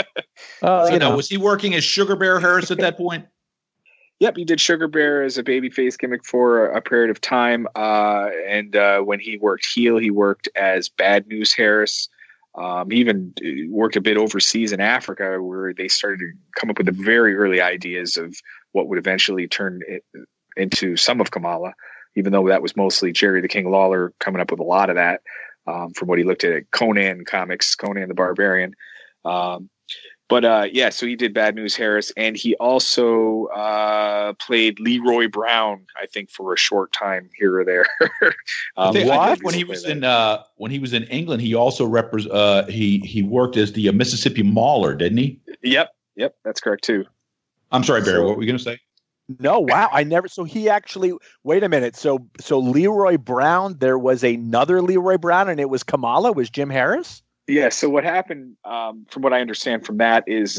Was he working as Sugar Bear Harris at that point? Yep, he did Sugar Bear as a babyface gimmick for a period of time. And when he worked heel, he worked as Bad News Harris. He even worked a bit overseas in Africa, where they started to come up with the very early ideas of what would eventually turn into some of Kamala, even though that was mostly Jerry the King Lawler coming up with a lot of that from what he looked at Conan comics, Conan the Barbarian. But But yeah, so he did Bad News Harris, and he also played Leroy Brown, I think, for a short time here or there. When he was in England, he also he worked as the Mississippi Mauler, didn't he? Yep, that's correct too. I'm sorry, Barry. What were you going to say? No, wow. So he actually, wait a minute. So Leroy Brown, there was another Leroy Brown, and it was Kamala. It was Jim Harris? Yeah. So what happened, from what I understand from that, is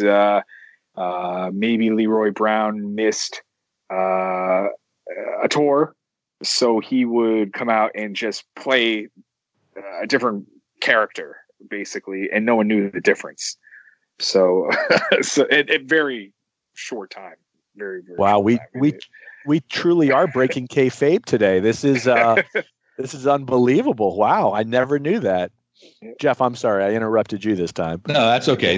maybe Leroy Brown missed a tour, so he would come out and just play a different character, basically, and no one knew the difference. So, so it very short time. Very, very wow. We truly are breaking kayfabe today. This is this is unbelievable. Wow, I never knew that. Jeff, I'm sorry I interrupted you this time. No, that's okay.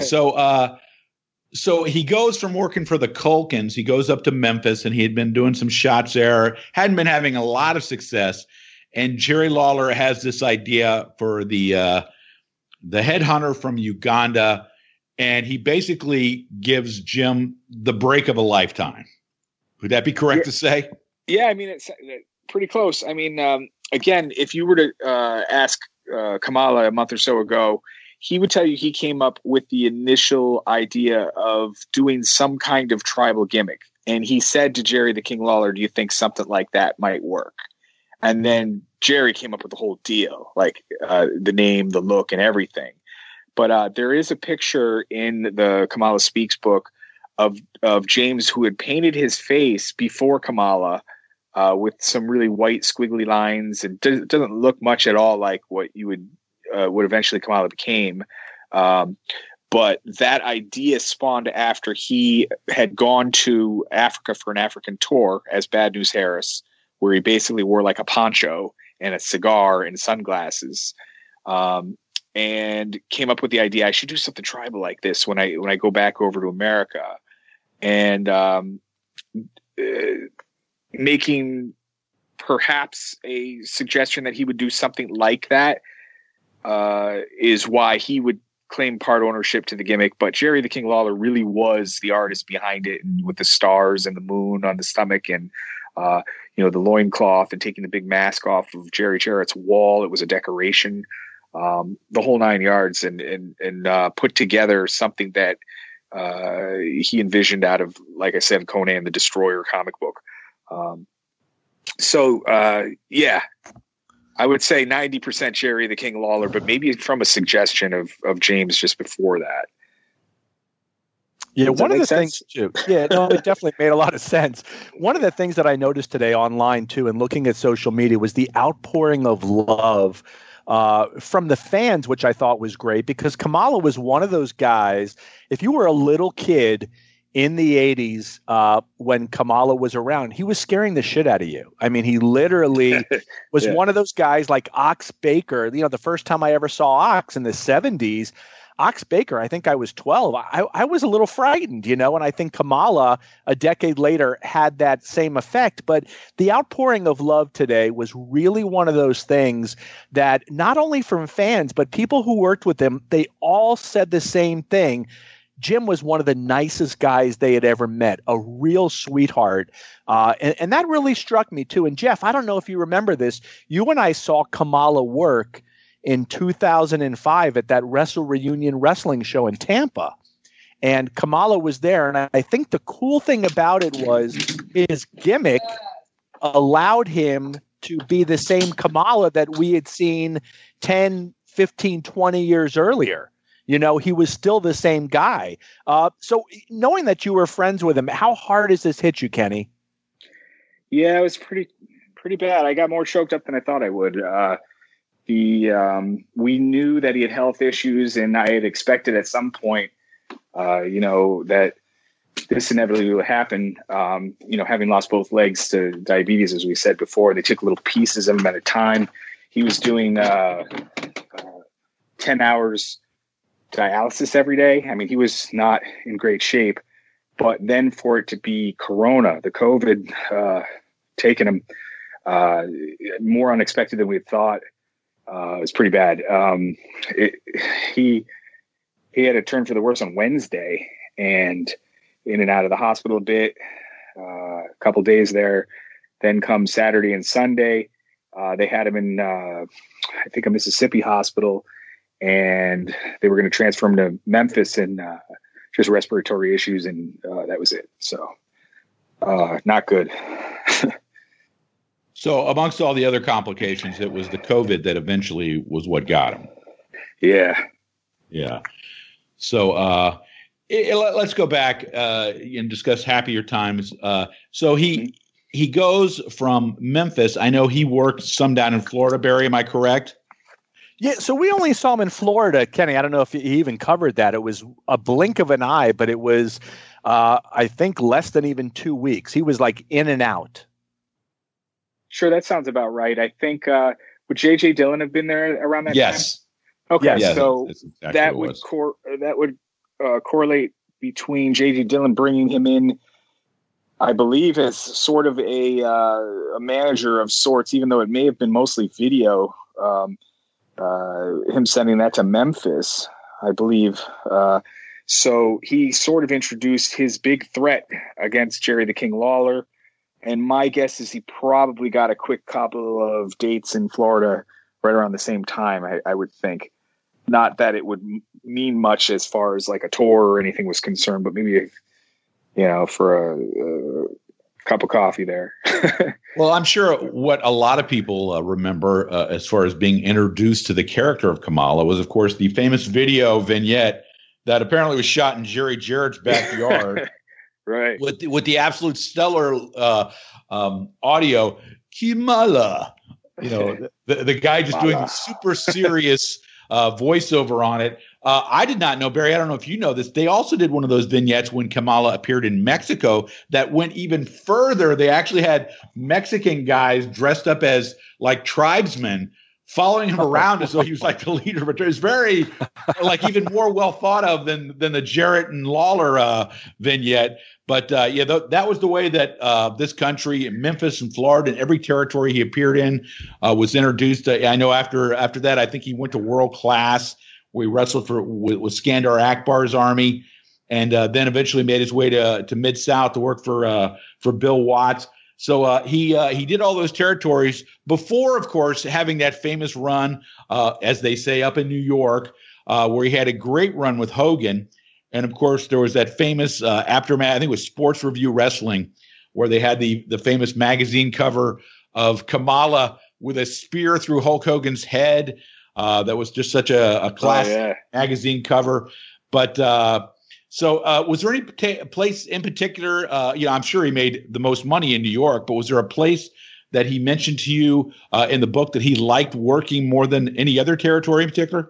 So he goes from working for the Culkins, he goes up to Memphis, and he had been doing some shots there, hadn't been having a lot of success, and Jerry Lawler has this idea for the headhunter from Uganda. And he basically gives Jim the break of a lifetime. Would that be correct to say? Yeah, I mean, it's pretty close. I mean, again, if you were to ask Kamala a month or so ago, he would tell you he came up with the initial idea of doing some kind of tribal gimmick. And he said to Jerry the King Lawler, do you think something like that might work? And then Jerry came up with the whole deal, like the name, the look, and everything. But there is a picture in the Kamala Speaks book of James, who had painted his face before Kamala with some really white squiggly lines. It doesn't look much at all like what you would eventually Kamala became. But that idea spawned after he had gone to Africa for an African tour as Bad News Harris, where he basically wore like a poncho and a cigar and sunglasses. And came up with the idea I should do something tribal like this when I go back over to America, and making perhaps a suggestion that he would do something like that is why he would claim part ownership to the gimmick. But Jerry the King Lawler really was the artist behind it, and with the stars and the moon on the stomach, and the loincloth, and taking the big mask off of Jerry Jarrett's wall. It was a decoration. The whole 9 yards, and put together something that he envisioned out of, like I said, Conan the Destroyer comic book. Yeah, I would say 90% Jerry the King Lawler, but maybe from a suggestion of James just before that. Yeah, one of the things too. Yeah, no, it definitely made a lot of sense. One of the things that I noticed today online too, and looking at social media, was the outpouring of love from the fans, which I thought was great, because Kamala was one of those guys. If you were a little kid in the 80s when Kamala was around, he was scaring the shit out of you. I mean, he literally was one of those guys like Ox Baker. The first time I ever saw Ox in the 70s, Ox Baker, I think I was 12. I was a little frightened, and I think Kamala a decade later had that same effect. But the outpouring of love today was really one of those things that not only from fans, but people who worked with him, they all said the same thing. Jim was one of the nicest guys they had ever met, a real sweetheart. And that really struck me too. And Jeff, I don't know if you remember this. You and I saw Kamala work in 2005 at that Wrestle Reunion wrestling show in Tampa. And Kamala was there. And I think the cool thing about it was his gimmick allowed him to be the same Kamala that we had seen 10, 15, 20 years earlier. He was still the same guy. So knowing that you were friends with him, how hard has this hit you, Kenny? Yeah, it was pretty bad. I got more choked up than I thought I would. We knew that he had health issues, and I had expected at some point, that this inevitably would happen. Having lost both legs to diabetes, as we said before, they took little pieces of him at a time. He was doing 10 hours dialysis every day. I mean, he was not in great shape. But then for it to be Corona, the COVID taking him more unexpected than we had thought, it was pretty bad. he had a turn for the worse on Wednesday, and in and out of the hospital a bit, a couple days there. Then come Saturday and Sunday, they had him in, I think, a Mississippi hospital, and they were going to transfer him to Memphis and just respiratory issues, and that was it. So not good. So amongst all the other complications, it was the COVID that eventually was what got him. Yeah. Yeah. So let's go back and discuss happier times. So he goes from Memphis. I know he worked some down in Florida, Barry. Am I correct? Yeah, so we only saw him in Florida, Kenny. I don't know if he even covered that. It was a blink of an eye, but it was, I think, less than even 2 weeks. He was like in and out. Sure, that sounds about right. I think, would J.J. Dillon have been there around that time? Yes. Okay, yes. So exactly that would correlate between J.J. Dillon bringing him in, I believe, as sort of a manager of sorts, even though it may have been mostly video. Him sending that to Memphis, I believe. So he sort of introduced his big threat against Jerry the King Lawler. And my guess is he probably got a quick couple of dates in Florida right around the same time, I would think. Not that it would mean much as far as like a tour or anything was concerned, but maybe, for a cup of coffee there. Well, I'm sure what a lot of people remember as far as being introduced to the character of Kamala was, of course, the famous video vignette that apparently was shot in Jerry Jarrett's backyard. Right. With the absolute stellar audio, Kamala, the guy just doing the super serious voiceover on it. I did not know, Barry, I don't know if you know this. They also did one of those vignettes when Kamala appeared in Mexico that went even further. They actually had Mexican guys dressed up as like tribesmen following him around as though he was like the leader. But it was very like even more well thought of than the Jarrett and Lawler vignette. But that was the way that this country, Memphis and Florida, and every territory he appeared in was introduced. I know after that, I think he went to World Class, where he wrestled with Skandar Akbar's army, and then eventually made his way to Mid-South to work for Bill Watts. So he did all those territories before, of course, having that famous run, as they say, up in New York, where he had a great run with Hogan. And, of course, there was that famous aftermath, I think it was Sports Review Wrestling, where they had the famous magazine cover of Kamala with a spear through Hulk Hogan's head. That was just such a classic magazine cover. But so was there any place in particular, I'm sure he made the most money in New York, but was there a place that he mentioned to you in the book that he liked working more than any other territory in particular?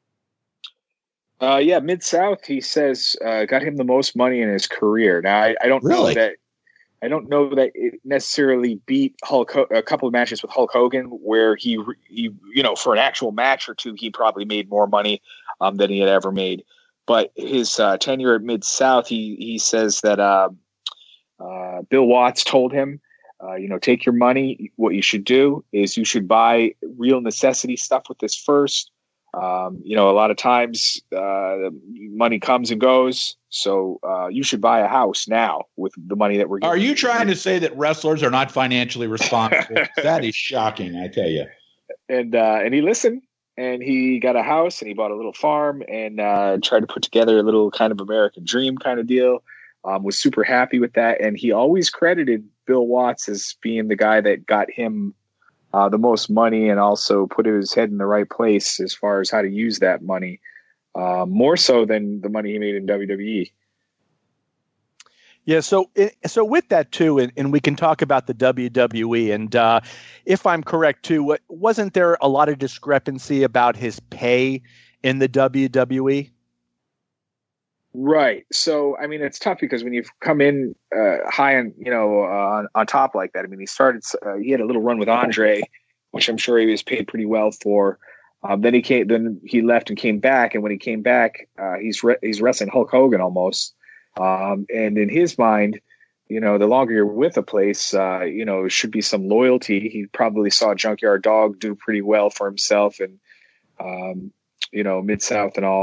Mid-South, he says, got him the most money in his career. Now, I don't know that. I don't know that it necessarily beat a couple of matches with Hulk Hogan, where he for an actual match or two, he probably made more money than he had ever made. But his tenure at Mid-South, he says that Bill Watts told him, take your money. What you should do is you should buy real necessity stuff with this first. A lot of times money comes and goes. So you should buy a house now with the money that we're getting. Are you trying to say that wrestlers are not financially responsible? That is shocking, I tell you. And he listened, and he got a house, and he bought a little farm, and tried to put together a little kind of American dream kind of deal. Was super happy with that. And he always credited Bill Watts as being the guy that got him the most money, and also put his head in the right place as far as how to use that money, more so than the money he made in WWE. Yeah, so with that too, and we can talk about the WWE, and if I'm correct too, wasn't there a lot of discrepancy about his pay in the WWE? Right. So, I mean, it's tough because when you come in high on top like that, I mean, he had a little run with Andre, which I'm sure he was paid pretty well for. Then he left and came back. And when he came back, he's wrestling Hulk Hogan almost. And in his mind, the longer you're with a place, should be some loyalty. He probably saw Junkyard Dog do pretty well for himself, and, Mid-South and all.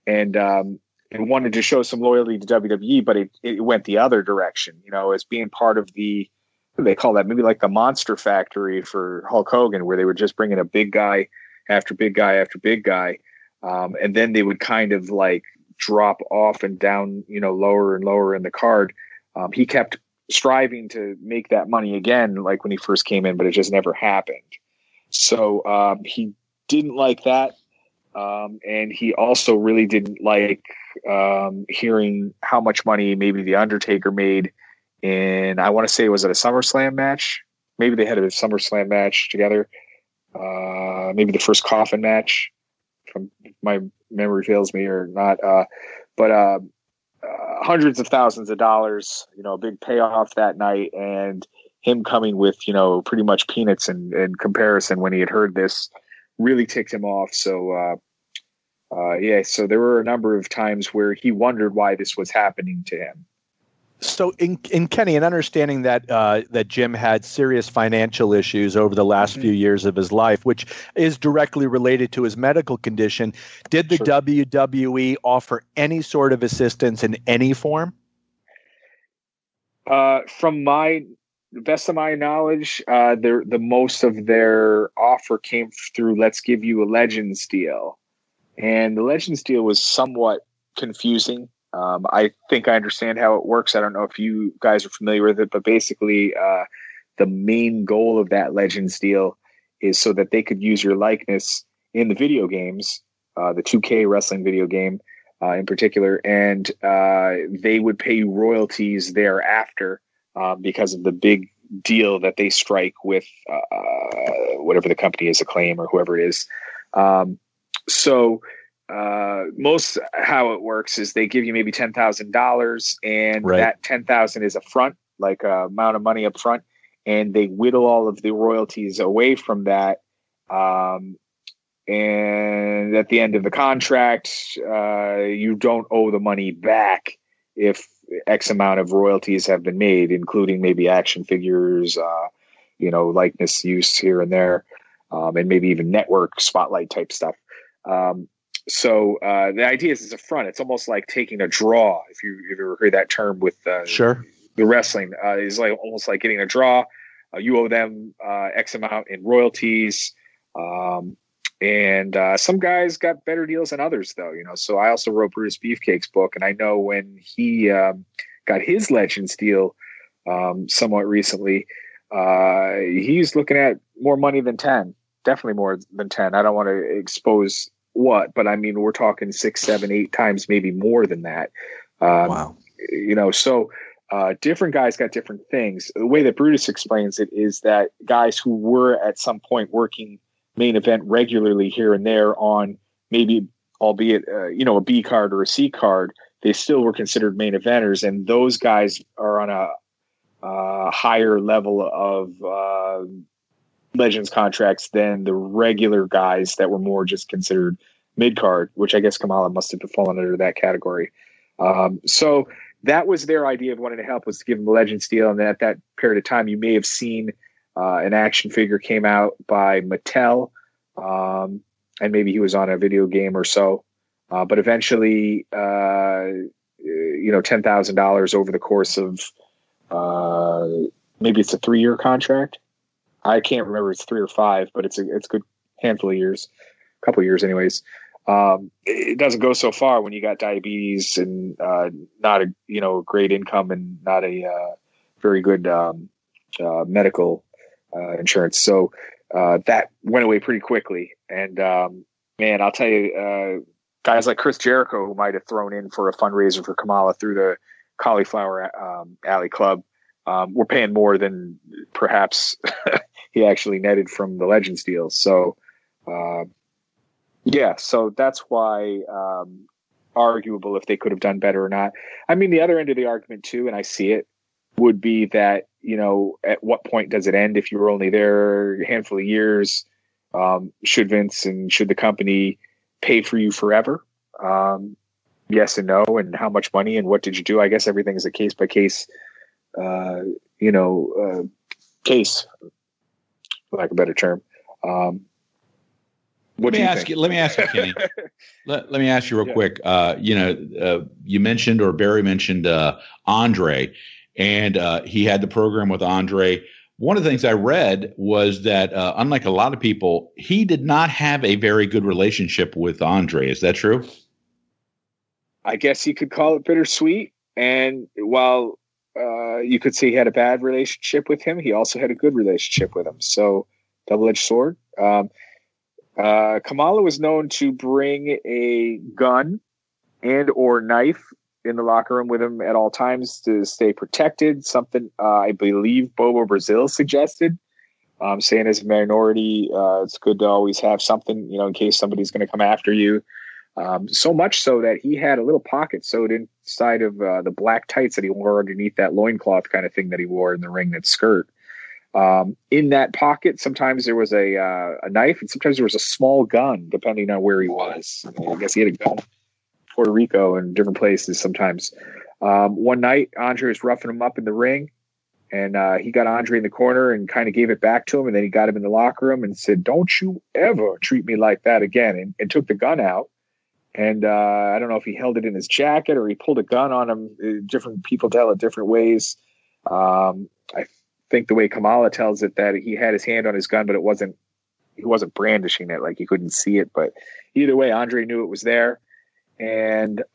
and wanted to show some loyalty to WWE, but it went the other direction, as being part of the, what do they call that? Maybe like the Monster Factory for Hulk Hogan, where they would just bring in a big guy after big guy after big guy. And then they would kind of like drop off and down, lower and lower in the card. He kept striving to make that money again, like when he first came in, but it just never happened. So he didn't like that. And he also really didn't like hearing how much money maybe The Undertaker made in, I want to say, was it a SummerSlam match? Maybe they had a SummerSlam match together. Maybe the first Coffin match, from my memory fails me or not. But hundreds of thousands of dollars, a big payoff that night, and him coming with, pretty much peanuts in comparison when he had heard this really ticked him off. So, so there were a number of times where he wondered why this was happening to him. So in Kenny, in understanding that that Jim had serious financial issues over the last few years of his life, which is directly related to his medical condition, did the WWE offer any sort of assistance in any form? From the best of my knowledge, the most of their offer came through Let's Give You a Legends deal. And the Legends deal was somewhat confusing. I think I understand how it works. I don't know if you guys are familiar with it, but basically the main goal of that Legends deal is so that they could use your likeness in the video games, the 2K wrestling video game in particular, and they would pay you royalties thereafter because of the big deal that they strike with whatever the company is, Acclaim or whoever it is. Most how it works is they give you maybe $10,000, and that $10,000 is a front, like a amount of money up front, and they whittle all of the royalties away from that. And at the end of the contract, you don't owe the money back if X amount of royalties have been made, including maybe action figures, likeness use here and there, and maybe even network spotlight type stuff. So the idea is it's a front. It's almost like taking a draw. If you ever heard that term with the wrestling, is like almost like getting a draw. You owe them X amount in royalties. And some guys got better deals than others, though. So I also wrote Brutus Beefcake's book, and I know when he got his Legends deal somewhat recently, he's looking at more money than 10. Definitely more than 10. I don't want to expose what, but I mean, we're talking 6, 7, 8 times, maybe more than that. Wow. So different guys got different things. The way that Brutus explains it is that guys who were at some point working main event regularly here and there on maybe, albeit, a B card or a C card, they still were considered main eventers. And those guys are on a higher level of Legends contracts than the regular guys that were more just considered mid card, which I guess Kamala must have fallen under that category. So that was their idea of wanting to help, was to give them a Legends deal. And at that period of time, you may have seen an action figure came out by Mattel, and maybe he was on a video game or so. But eventually, $10,000 over the course of maybe it's a 3-year contract. I can't remember if it's 3 or 5, but it's a good handful of years, a couple of years anyways. It doesn't go so far when you got diabetes and not a great income and not a very good medical insurance. So that went away pretty quickly. And man, I'll tell you, guys like Chris Jericho, who might have thrown in for a fundraiser for Kamala through the Cauliflower Alley Club, were paying more than perhaps he actually netted from the Legends deal. So, so that's why arguable if they could have done better or not. I mean, the other end of the argument too, and I see it, would be that, at what point does it end if you were only there a handful of years? Should Vince and should the company pay for you forever? Yes and no, and how much money and what did you do? I guess everything is a case by case, case, for lack of a better term. Let me ask you, Kenny. let me ask you real quick. You mentioned, or Barry mentioned, Andre, and he had the program with Andre. One of the things I read was that, unlike a lot of people, he did not have a very good relationship with Andre. Is that true? I guess you could call it bittersweet. And while you could say he had a bad relationship with him, he also had a good relationship with him. So, double-edged sword. Kamala was known to bring a gun and or knife in the locker room with him at all times to stay protected. Something I believe Bobo Brazil suggested, saying as a minority, it's good to always have something, in case somebody's going to come after you. So much so that he had a little pocket sewed inside of the black tights that he wore underneath that loincloth kind of thing that he wore in the ring, that skirt. In that pocket, sometimes there was a knife, and sometimes there was a small gun, depending on where he was. I guess he had a gun in Puerto Rico and different places sometimes. One night, Andre was roughing him up in the ring, and he got Andre in the corner and kind of gave it back to him, and then he got him in the locker room and said, "Don't you ever treat me like that again," and took the gun out. And I don't know if he held it in his jacket or he pulled a gun on him. Different people tell it different ways. I think the way Kamala tells it, that he had his hand on his gun, but he wasn't brandishing it, like he couldn't see it. But either way, Andre knew it was there. And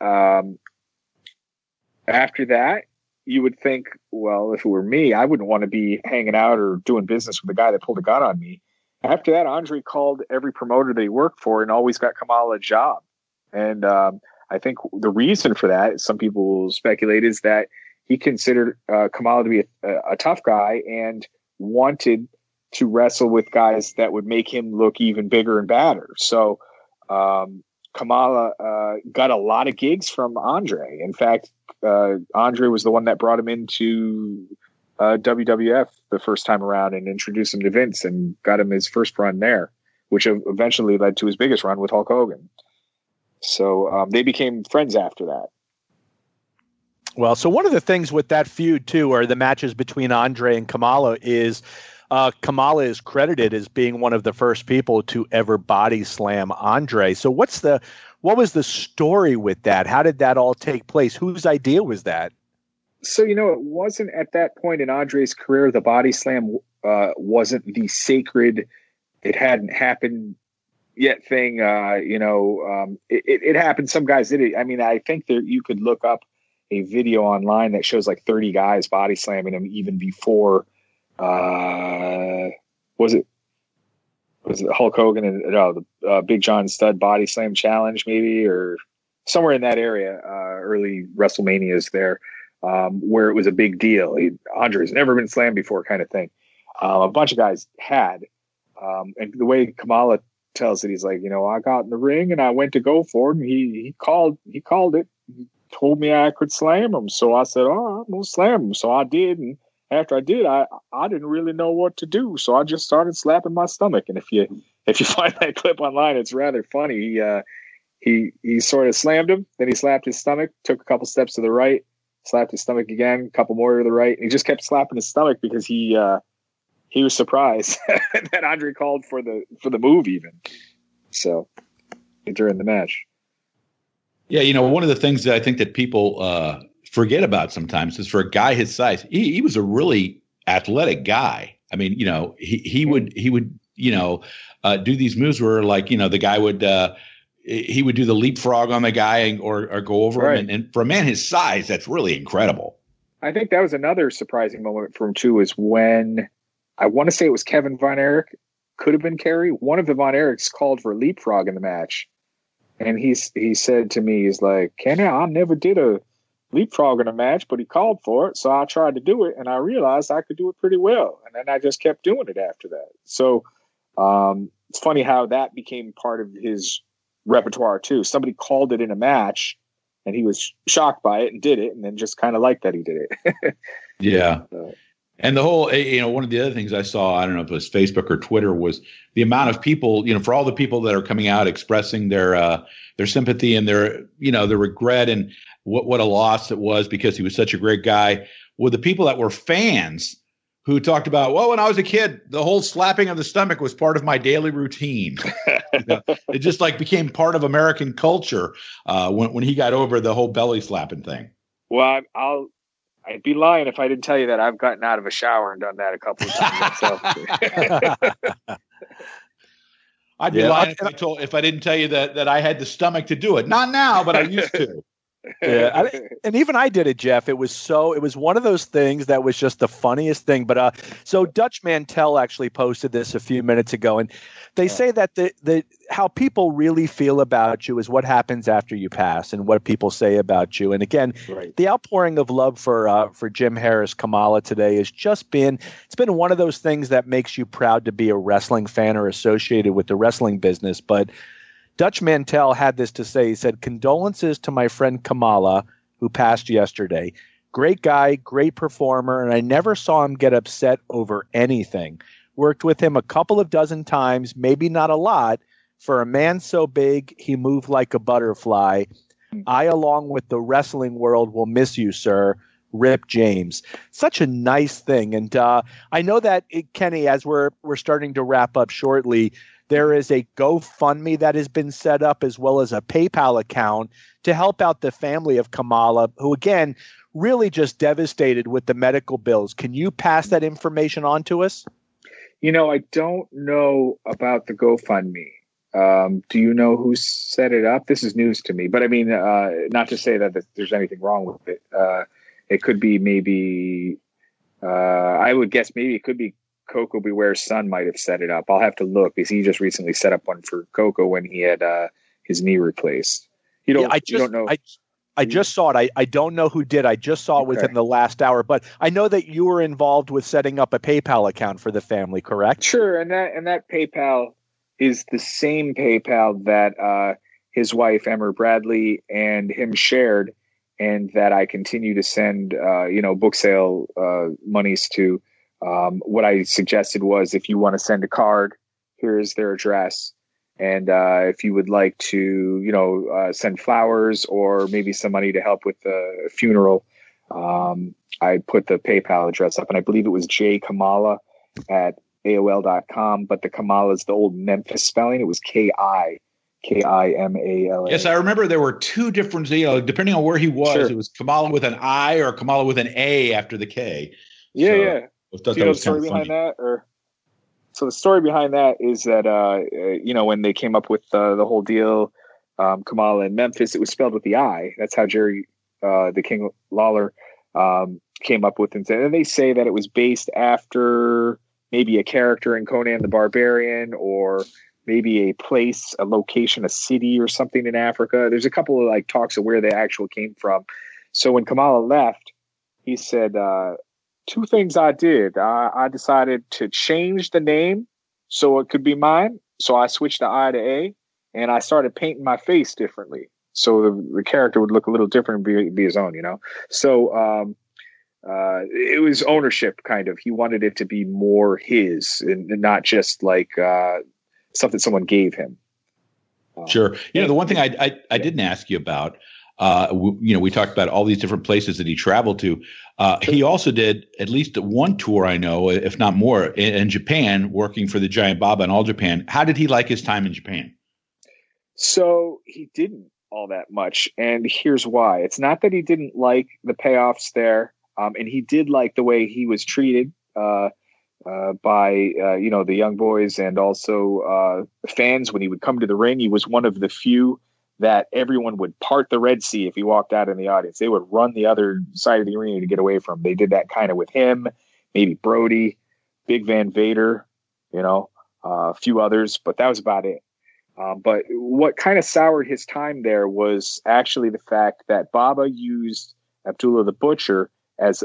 after that, you would think, well, if it were me, I wouldn't want to be hanging out or doing business with the guy that pulled a gun on me. After that, Andre called every promoter that he worked for and always got Kamala a job. And I think the reason for that, some people will speculate, is that he considered Kamala to be a tough guy and wanted to wrestle with guys that would make him look even bigger and badder. So Kamala got a lot of gigs from Andre. In fact, Andre was the one that brought him into WWF the first time around and introduced him to Vince and got him his first run there, which eventually led to his biggest run with Hulk Hogan. So they became friends after that. Well, so one of the things with that feud, too, or the matches between Andre and Kamala, is Kamala is credited as being one of the first people to ever body slam Andre. So what was the story with that? How did that all take place? Whose idea was that? So, it wasn't at that point in Andre's career, the body slam wasn't the sacred, it hadn't happened yet thing. It happened. Some guys did it. I mean, I think that you could look up a video online that shows like 30 guys body slamming him even before, was it Hulk Hogan and the Big John Studd body slam challenge, maybe, or somewhere in that area, early WrestleManias there, where it was a big deal. Andre's never been slammed before, kind of thing. A bunch of guys had, and the way Kamala tells it, he's like, I got in the ring and I went to go for it, and he called it. He told me I could slam him, so I said, "Oh, I'm gonna slam him." So I did, and after I did, I didn't really know what to do, so I just started slapping my stomach. And if you find that clip online, it's rather funny. He sort of slammed him, then he slapped his stomach, took a couple steps to the right, slapped his stomach again, a couple more to the right, and he just kept slapping his stomach because he was surprised that Andre called for the move even. So during the match. Yeah, one of the things that I think that people forget about sometimes is, for a guy his size, he was a really athletic guy. I mean, he would do these moves where, like, the guy would he would do the leapfrog on the guy or go over right. him, and for a man his size, that's really incredible. I think that was another surprising moment for him too, is when, I want to say it was Kevin Von Erich, could have been Kerry. One of the Von Erichs called for a leapfrog in the match. And he said to me, he's like, "Kenny, I never did a leapfrog in a match, but he called for it. So I tried to do it, and I realized I could do it pretty well. And then I just kept doing it after that." So it's funny how that became part of his repertoire too. Somebody called it in a match, and he was shocked by it and did it, and then just kind of liked that he did it. Yeah. And the whole, one of the other things I saw, I don't know if it was Facebook or Twitter, was the amount of people, for all the people that are coming out expressing their sympathy and their regret and what a loss it was because he was such a great guy, were the people that were fans who talked about, well, when I was a kid, the whole slapping of the stomach was part of my daily routine. It just like became part of American culture when he got over the whole belly slapping thing. Well, I'd be lying if I didn't tell you that I've gotten out of a shower and done that a couple of times myself. I'd be lying if I didn't tell you that I had the stomach to do it. Not now, but I used to. Yeah, and even I did it, Jeff. It was one of those things that was just the funniest thing. But so Dutch Mantell actually posted this a few minutes ago, and they say that the how people really feel about you is what happens after you pass, and what people say about you. And again, the outpouring of love for Jim Harris Kamala today has just been one of those things that makes you proud to be a wrestling fan or associated with the wrestling business. But Dutch Mantell had this to say. He said, "Condolences to my friend Kamala, who passed yesterday. Great guy, great performer, and I never saw him get upset over anything. Worked with him a couple of dozen times, maybe not a lot. For a man so big, he moved like a butterfly. I, along with the wrestling world, will miss you, sir. Rip James." Such a nice thing. And I know that, Kenny, as we're starting to wrap up shortly, there is a GoFundMe that has been set up, as well as a PayPal account to help out the family of Kamala, who, again, really just devastated with the medical bills. Can you pass that information on to us? I don't know about the GoFundMe. Do you know who set it up? This is news to me, but I mean, not to say that there's anything wrong with it. It could be maybe, I would guess maybe it could be Coco Beware's son might have set it up. I'll have to look, because he just recently set up one for Coco when he had his knee replaced. You don't know. I just saw it. I don't know who did. I just saw it within the last hour, but I know that you were involved with setting up a PayPal account for the family, correct? Sure, and that PayPal is the same PayPal that his wife Emma Bradley and him shared, and that I continue to send book sale monies to. What I suggested was, if you want to send a card, here's their address. And if you would like to, send flowers or maybe some money to help with the funeral, I put the PayPal address up. And I believe it was jkamala at AOL.com. But the Kamala is the old Memphis spelling. It was Kimala. Yes, I remember there were two different, depending on where he was, It was Kamala with an I or Kamala with an A after the K. Yeah. Do you know the story behind that? So the story behind that is that, when they came up with the whole deal, Kamala in Memphis, it was spelled with the I. That's how Jerry the King Lawler came up with it. And they say that it was based after maybe a character in Conan the Barbarian, or maybe a place, a location, a city or something in Africa. There's a couple of talks of where they actually came from. So when Kamala left, he said, two things I did. I decided to change the name so it could be mine. So I switched the I to A, and I started painting my face differently, so the character would look a little different and be his own, So it was ownership, kind of. He wanted it to be more his, and not just something someone gave him. Sure. The one thing I didn't ask you about, we talked about all these different places that he traveled to. He also did at least one tour, I know, if not more, in Japan, working for the Giant Baba in All Japan. How did he like his time in Japan? So he didn't all that much, and here's why. It's not that he didn't like the payoffs there, and he did like the way he was treated by the young boys and also fans when he would come to the ring. He was one of the few that everyone would part the Red Sea if he walked out in the audience. They would run the other side of the arena to get away from him. They did that kind of with him, maybe Brody, Big Van Vader, a few others, but that was about it. But what kind of soured his time there was actually the fact that Baba used Abdullah the Butcher as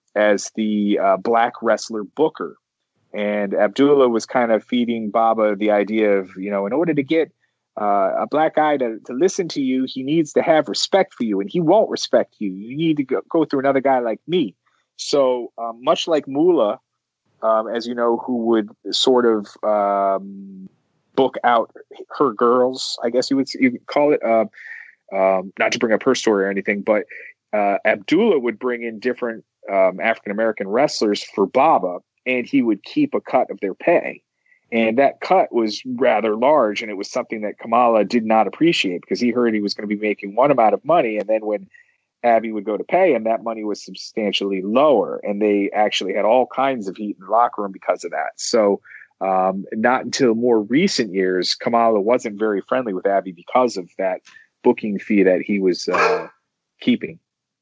the black wrestler booker. And Abdullah was kind of feeding Baba the idea of, in order to get a black guy to listen to you, he needs to have respect for you, and he won't respect you. You need to go through another guy like me. So much like Moolah, as you know, who would sort of book out her girls, I guess you would call it, not to bring up her story or anything, but Abdullah would bring in different African-American wrestlers for Baba, and he would keep a cut of their pay. And that cut was rather large, and it was something that Kamala did not appreciate because he heard he was going to be making one amount of money, and then when Abby would go to pay him, that money was substantially lower, and they actually had all kinds of heat in the locker room because of that. So not until more recent years, Kamala wasn't very friendly with Abby because of that booking fee that he was keeping.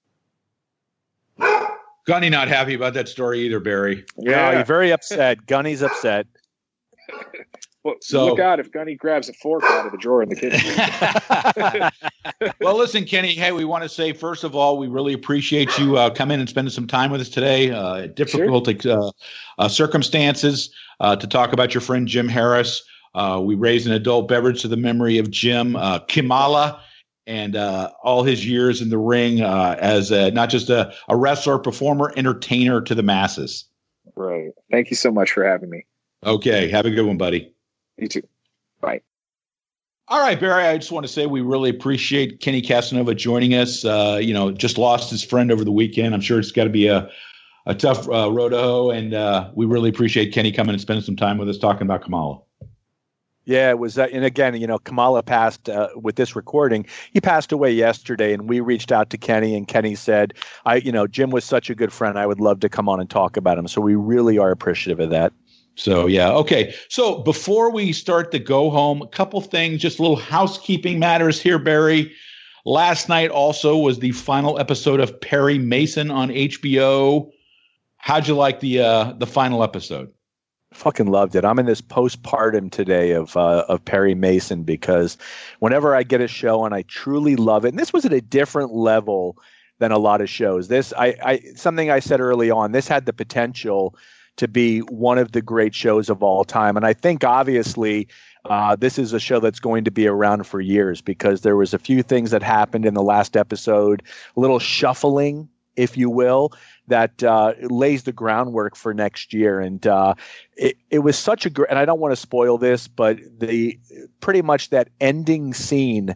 Gunny not happy about that story either, Barry. Yeah, you're very upset. Gunny's upset. Well, so look out if Gunny grabs a fork out of the drawer in the kitchen. Well, listen, Kenny, hey, we want to say, first of all, we really appreciate you coming and spending some time with us today. Difficult circumstances to talk about your friend Jim Harris. We raised an adult beverage to the memory of Jim Kamala and all his years in the ring as not just a wrestler, performer, entertainer to the masses. Right. Thank you so much for having me. Okay. Have a good one, buddy. You too. Bye. All right, Barry, I just want to say we really appreciate Kenny Casanova joining us. Just lost his friend over the weekend. I'm sure it's got to be a tough road to hoe, and we really appreciate Kenny coming and spending some time with us talking about Kamala. Yeah, it was. And again, Kamala passed with this recording. He passed away yesterday, and we reached out to Kenny, and Kenny said, Jim was such a good friend. I would love to come on and talk about him. So we really are appreciative of that. So, yeah. Okay. So before we start the go home, a couple things, just little housekeeping matters here, Barry. Last night also was the final episode of Perry Mason on HBO. How'd you like the final episode? Fucking loved it. I'm in this postpartum today of Perry Mason because whenever I get a show and I truly love it, and this was at a different level than a lot of shows. This, something I said early on, this had the potential to be one of the great shows of all time. And I think obviously this is a show that's going to be around for years because there was a few things that happened in the last episode, a little shuffling, if you will, that lays the groundwork for next year. And it was such a great, and I don't want to spoil this, but pretty much that ending scene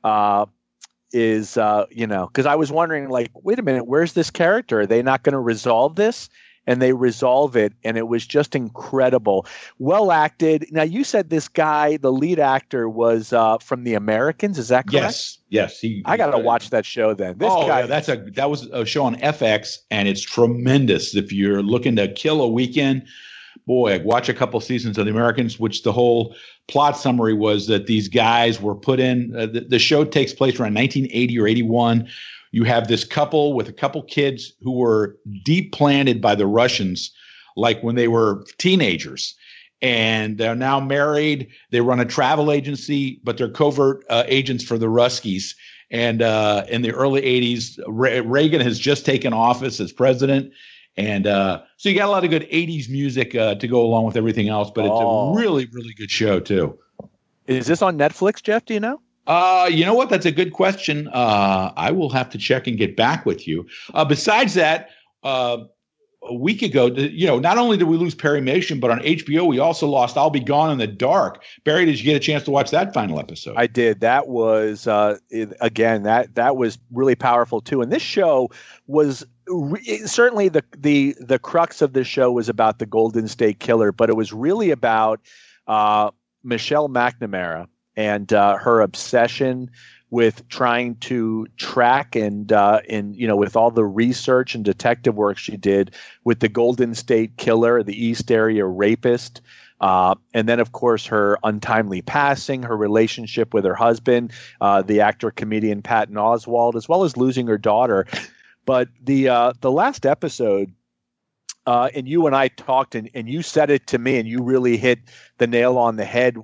is, because I was wondering, like, wait a minute, where's this character? Are they not going to resolve this? And they resolve it, and it was just incredible. Well acted. Now, you said this guy, the lead actor, was from The Americans. Is that correct? Yes. I got to watch that show then. This guy, yeah, that was a show on FX, and it's tremendous. If you're looking to kill a weekend, boy, watch a couple seasons of The Americans, which the whole plot summary was that these guys were put in. The show takes place around 1980 or 81. You have this couple with a couple kids who were deep planted by the Russians, like when they were teenagers, and they're now married. They run a travel agency, but they're covert agents for the Ruskies. And in the early 80s, Reagan has just taken office as president. And so you got a lot of good 80s music to go along with everything else, but it's a really, really good show too. Is this on Netflix, Jeff? Do you know? You know what? That's a good question. I will have to check and get back with you. Besides that, a week ago, not only did we lose Perry Mason, but on HBO, we also lost I'll Be Gone in the Dark. Barry, did you get a chance to watch that final episode? I did. That was, again, that was really powerful too. And this show was certainly the crux of this show was about the Golden State Killer, but it was really about Michelle McNamara and her obsession with trying to track and with all the research and detective work she did with the Golden State Killer, the East Area rapist, and then, of course, her untimely passing, her relationship with her husband, the actor-comedian Patton Oswalt, as well as losing her daughter. But the last episode, and you and I talked, and you said it to me, and you really hit the nail on the head.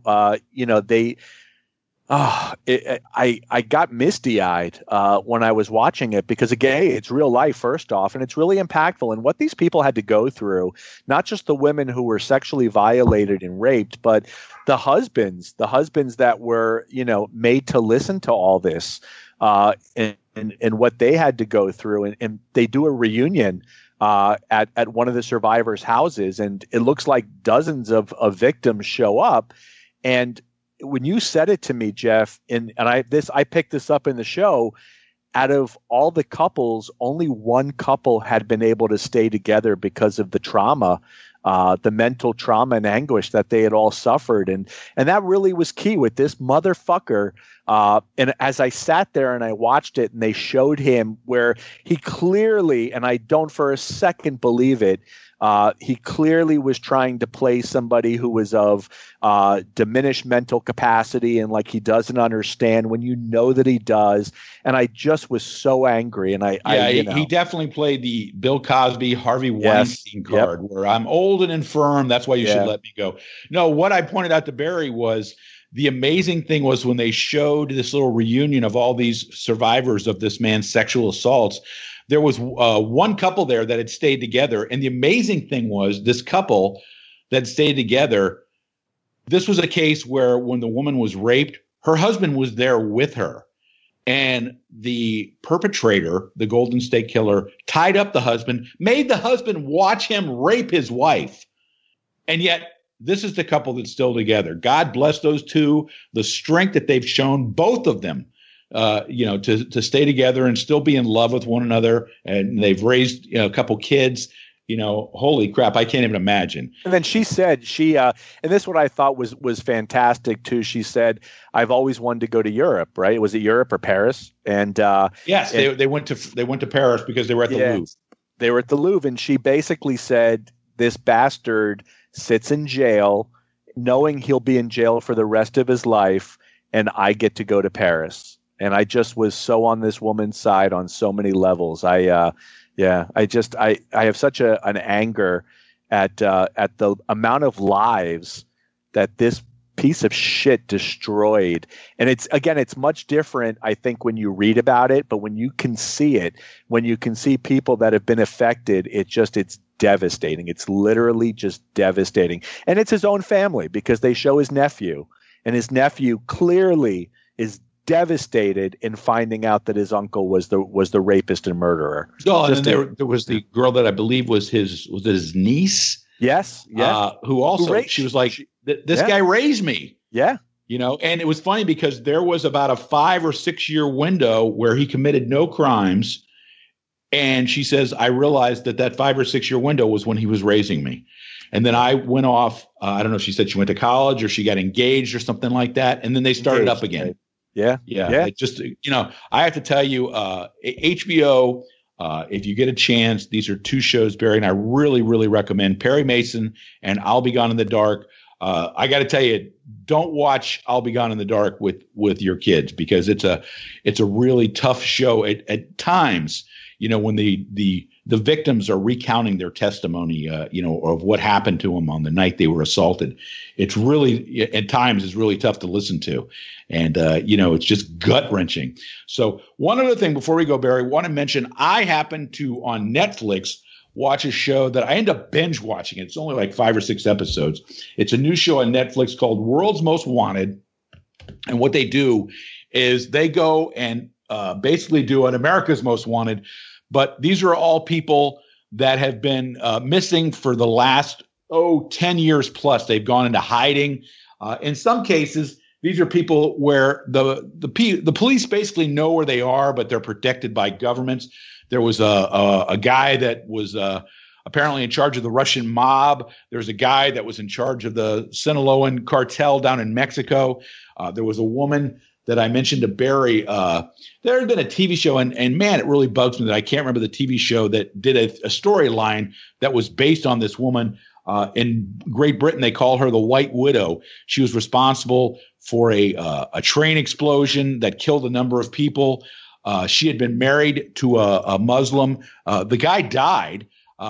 I got misty-eyed when I was watching it because, again, it's real life, first off, and it's really impactful. And what these people had to go through, not just the women who were sexually violated and raped, but the husbands that were, made to listen to all this and what they had to go through. And they do a reunion at one of the survivors' houses, and it looks like dozens of victims show up. And when you said it to me, Jeff, and I picked this up in the show, out of all the couples, only one couple had been able to stay together because of the trauma, the mental trauma and anguish that they had all suffered. And that really was key with this motherfucker. And as I sat there and I watched it and they showed him where he clearly, and I don't for a second believe it, he clearly was trying to play somebody who was of diminished mental capacity and like he doesn't understand when you know that he does. And I just was so angry. And he definitely played the Bill Cosby, Harvey Weinstein card where I'm old and infirm. That's why you should let me go. No, what I pointed out to Barry was the amazing thing was when they showed this little reunion of all these survivors of this man's sexual assaults. There was one couple there that had stayed together. And the amazing thing was this couple that stayed together, this was a case where when the woman was raped, her husband was there with her. And the perpetrator, the Golden State Killer, tied up the husband, made the husband watch him rape his wife. And yet this is the couple that's still together. God bless those two, the strength that they've shown, both of them. To stay together and still be in love with one another. And they've raised a couple kids, holy crap. I can't even imagine. And then she said and this is what I thought was fantastic too. She said, I've always wanted to go to Europe, right? Was it Europe or Paris? And yes, they went to Paris because they were at the Louvre. They were at the Louvre. And she basically said, this bastard sits in jail knowing he'll be in jail for the rest of his life. And I get to go to Paris. And I just was so on this woman's side on so many levels. I have such an anger at the amount of lives that this piece of shit destroyed. And it's much different, I think, when you read about it, but when you can see it, when you can see people that have been affected, it's devastating. It's literally just devastating. And it's his own family because they show his nephew, and his nephew clearly is devastated in finding out that his uncle was the rapist and murderer. Oh, and then there was the girl that I believe was his niece. Yes. Yeah. Who also she was like, this guy raised me. Yeah. And it was funny because there was about a 5 or 6 year window where he committed no crimes. And she says, I realized that 5 or 6 year window was when he was raising me. And then I went off. I don't know if she said she went to college or she got engaged or something like that. And then they started up again. Right. Yeah. It just, I have to tell you, HBO, if you get a chance, these are two shows, Barry, and I really, really recommend Perry Mason and I'll Be Gone in the Dark. I got to tell you, don't watch I'll Be Gone in the Dark with your kids because it's a really tough show at times. When the victims are recounting their testimony, of what happened to them on the night they were assaulted. It's really, at times, is really tough to listen to. And, it's just gut wrenching. So one other thing before we go, Barry, want to mention, I happen to, on Netflix, watch a show that I end up binge watching. It's only like 5 or 6 episodes. It's a new show on Netflix called World's Most Wanted. And what they do is they go and basically do an America's Most Wanted. But these are all people that have been missing for the last 10 years plus. They've gone into hiding. In some cases, these are people where the police basically know where they are, but they're protected by governments. There was a guy that was apparently in charge of the Russian mob. There's a guy that was in charge of the Sinaloan cartel down in Mexico. There was a woman that I mentioned to Barry. There had been a TV show, and man, it really bugs me that I can't remember the TV show that did a storyline that was based on this woman. In Great Britain, they call her the White Widow. She was responsible for a train explosion that killed a number of people. She had been married to a Muslim. The guy died.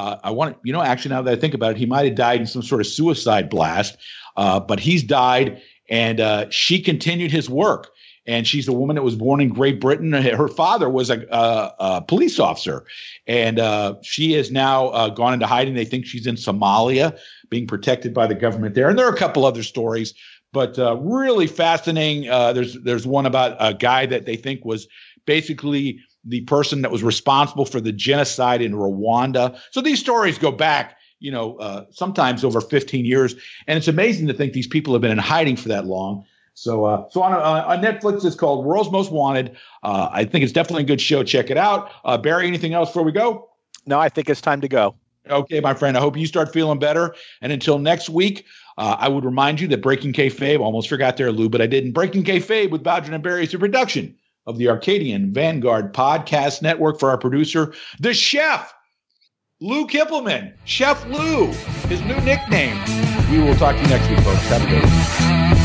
Actually, now that I think about it, he might have died in some sort of suicide blast. But he's died, and she continued his work. And she's a woman that was born in Great Britain. Her father was a police officer, and she has now gone into hiding. They think she's in Somalia, being protected by the government there. And there are a couple other stories, but really fascinating. There's one about a guy that they think was basically the person that was responsible for the genocide in Rwanda. So these stories go back, sometimes over 15 years, and it's amazing to think these people have been in hiding for that long. So on Netflix, it's called World's Most Wanted. I think it's definitely a good show. Check it out. Barry, anything else before we go? No, I think it's time to go. Okay, my friend. I hope you start feeling better. And until next week, I would remind you that Breaking Kayfabe, almost forgot there, Lou, but I didn't. Breaking Kayfabe with Bowden and Barry is a production of the Arcadian Vanguard Podcast Network. For our producer, the chef, Lou Kippelman. Chef Lou, his new nickname. We will talk to you next week, folks. Have a good one.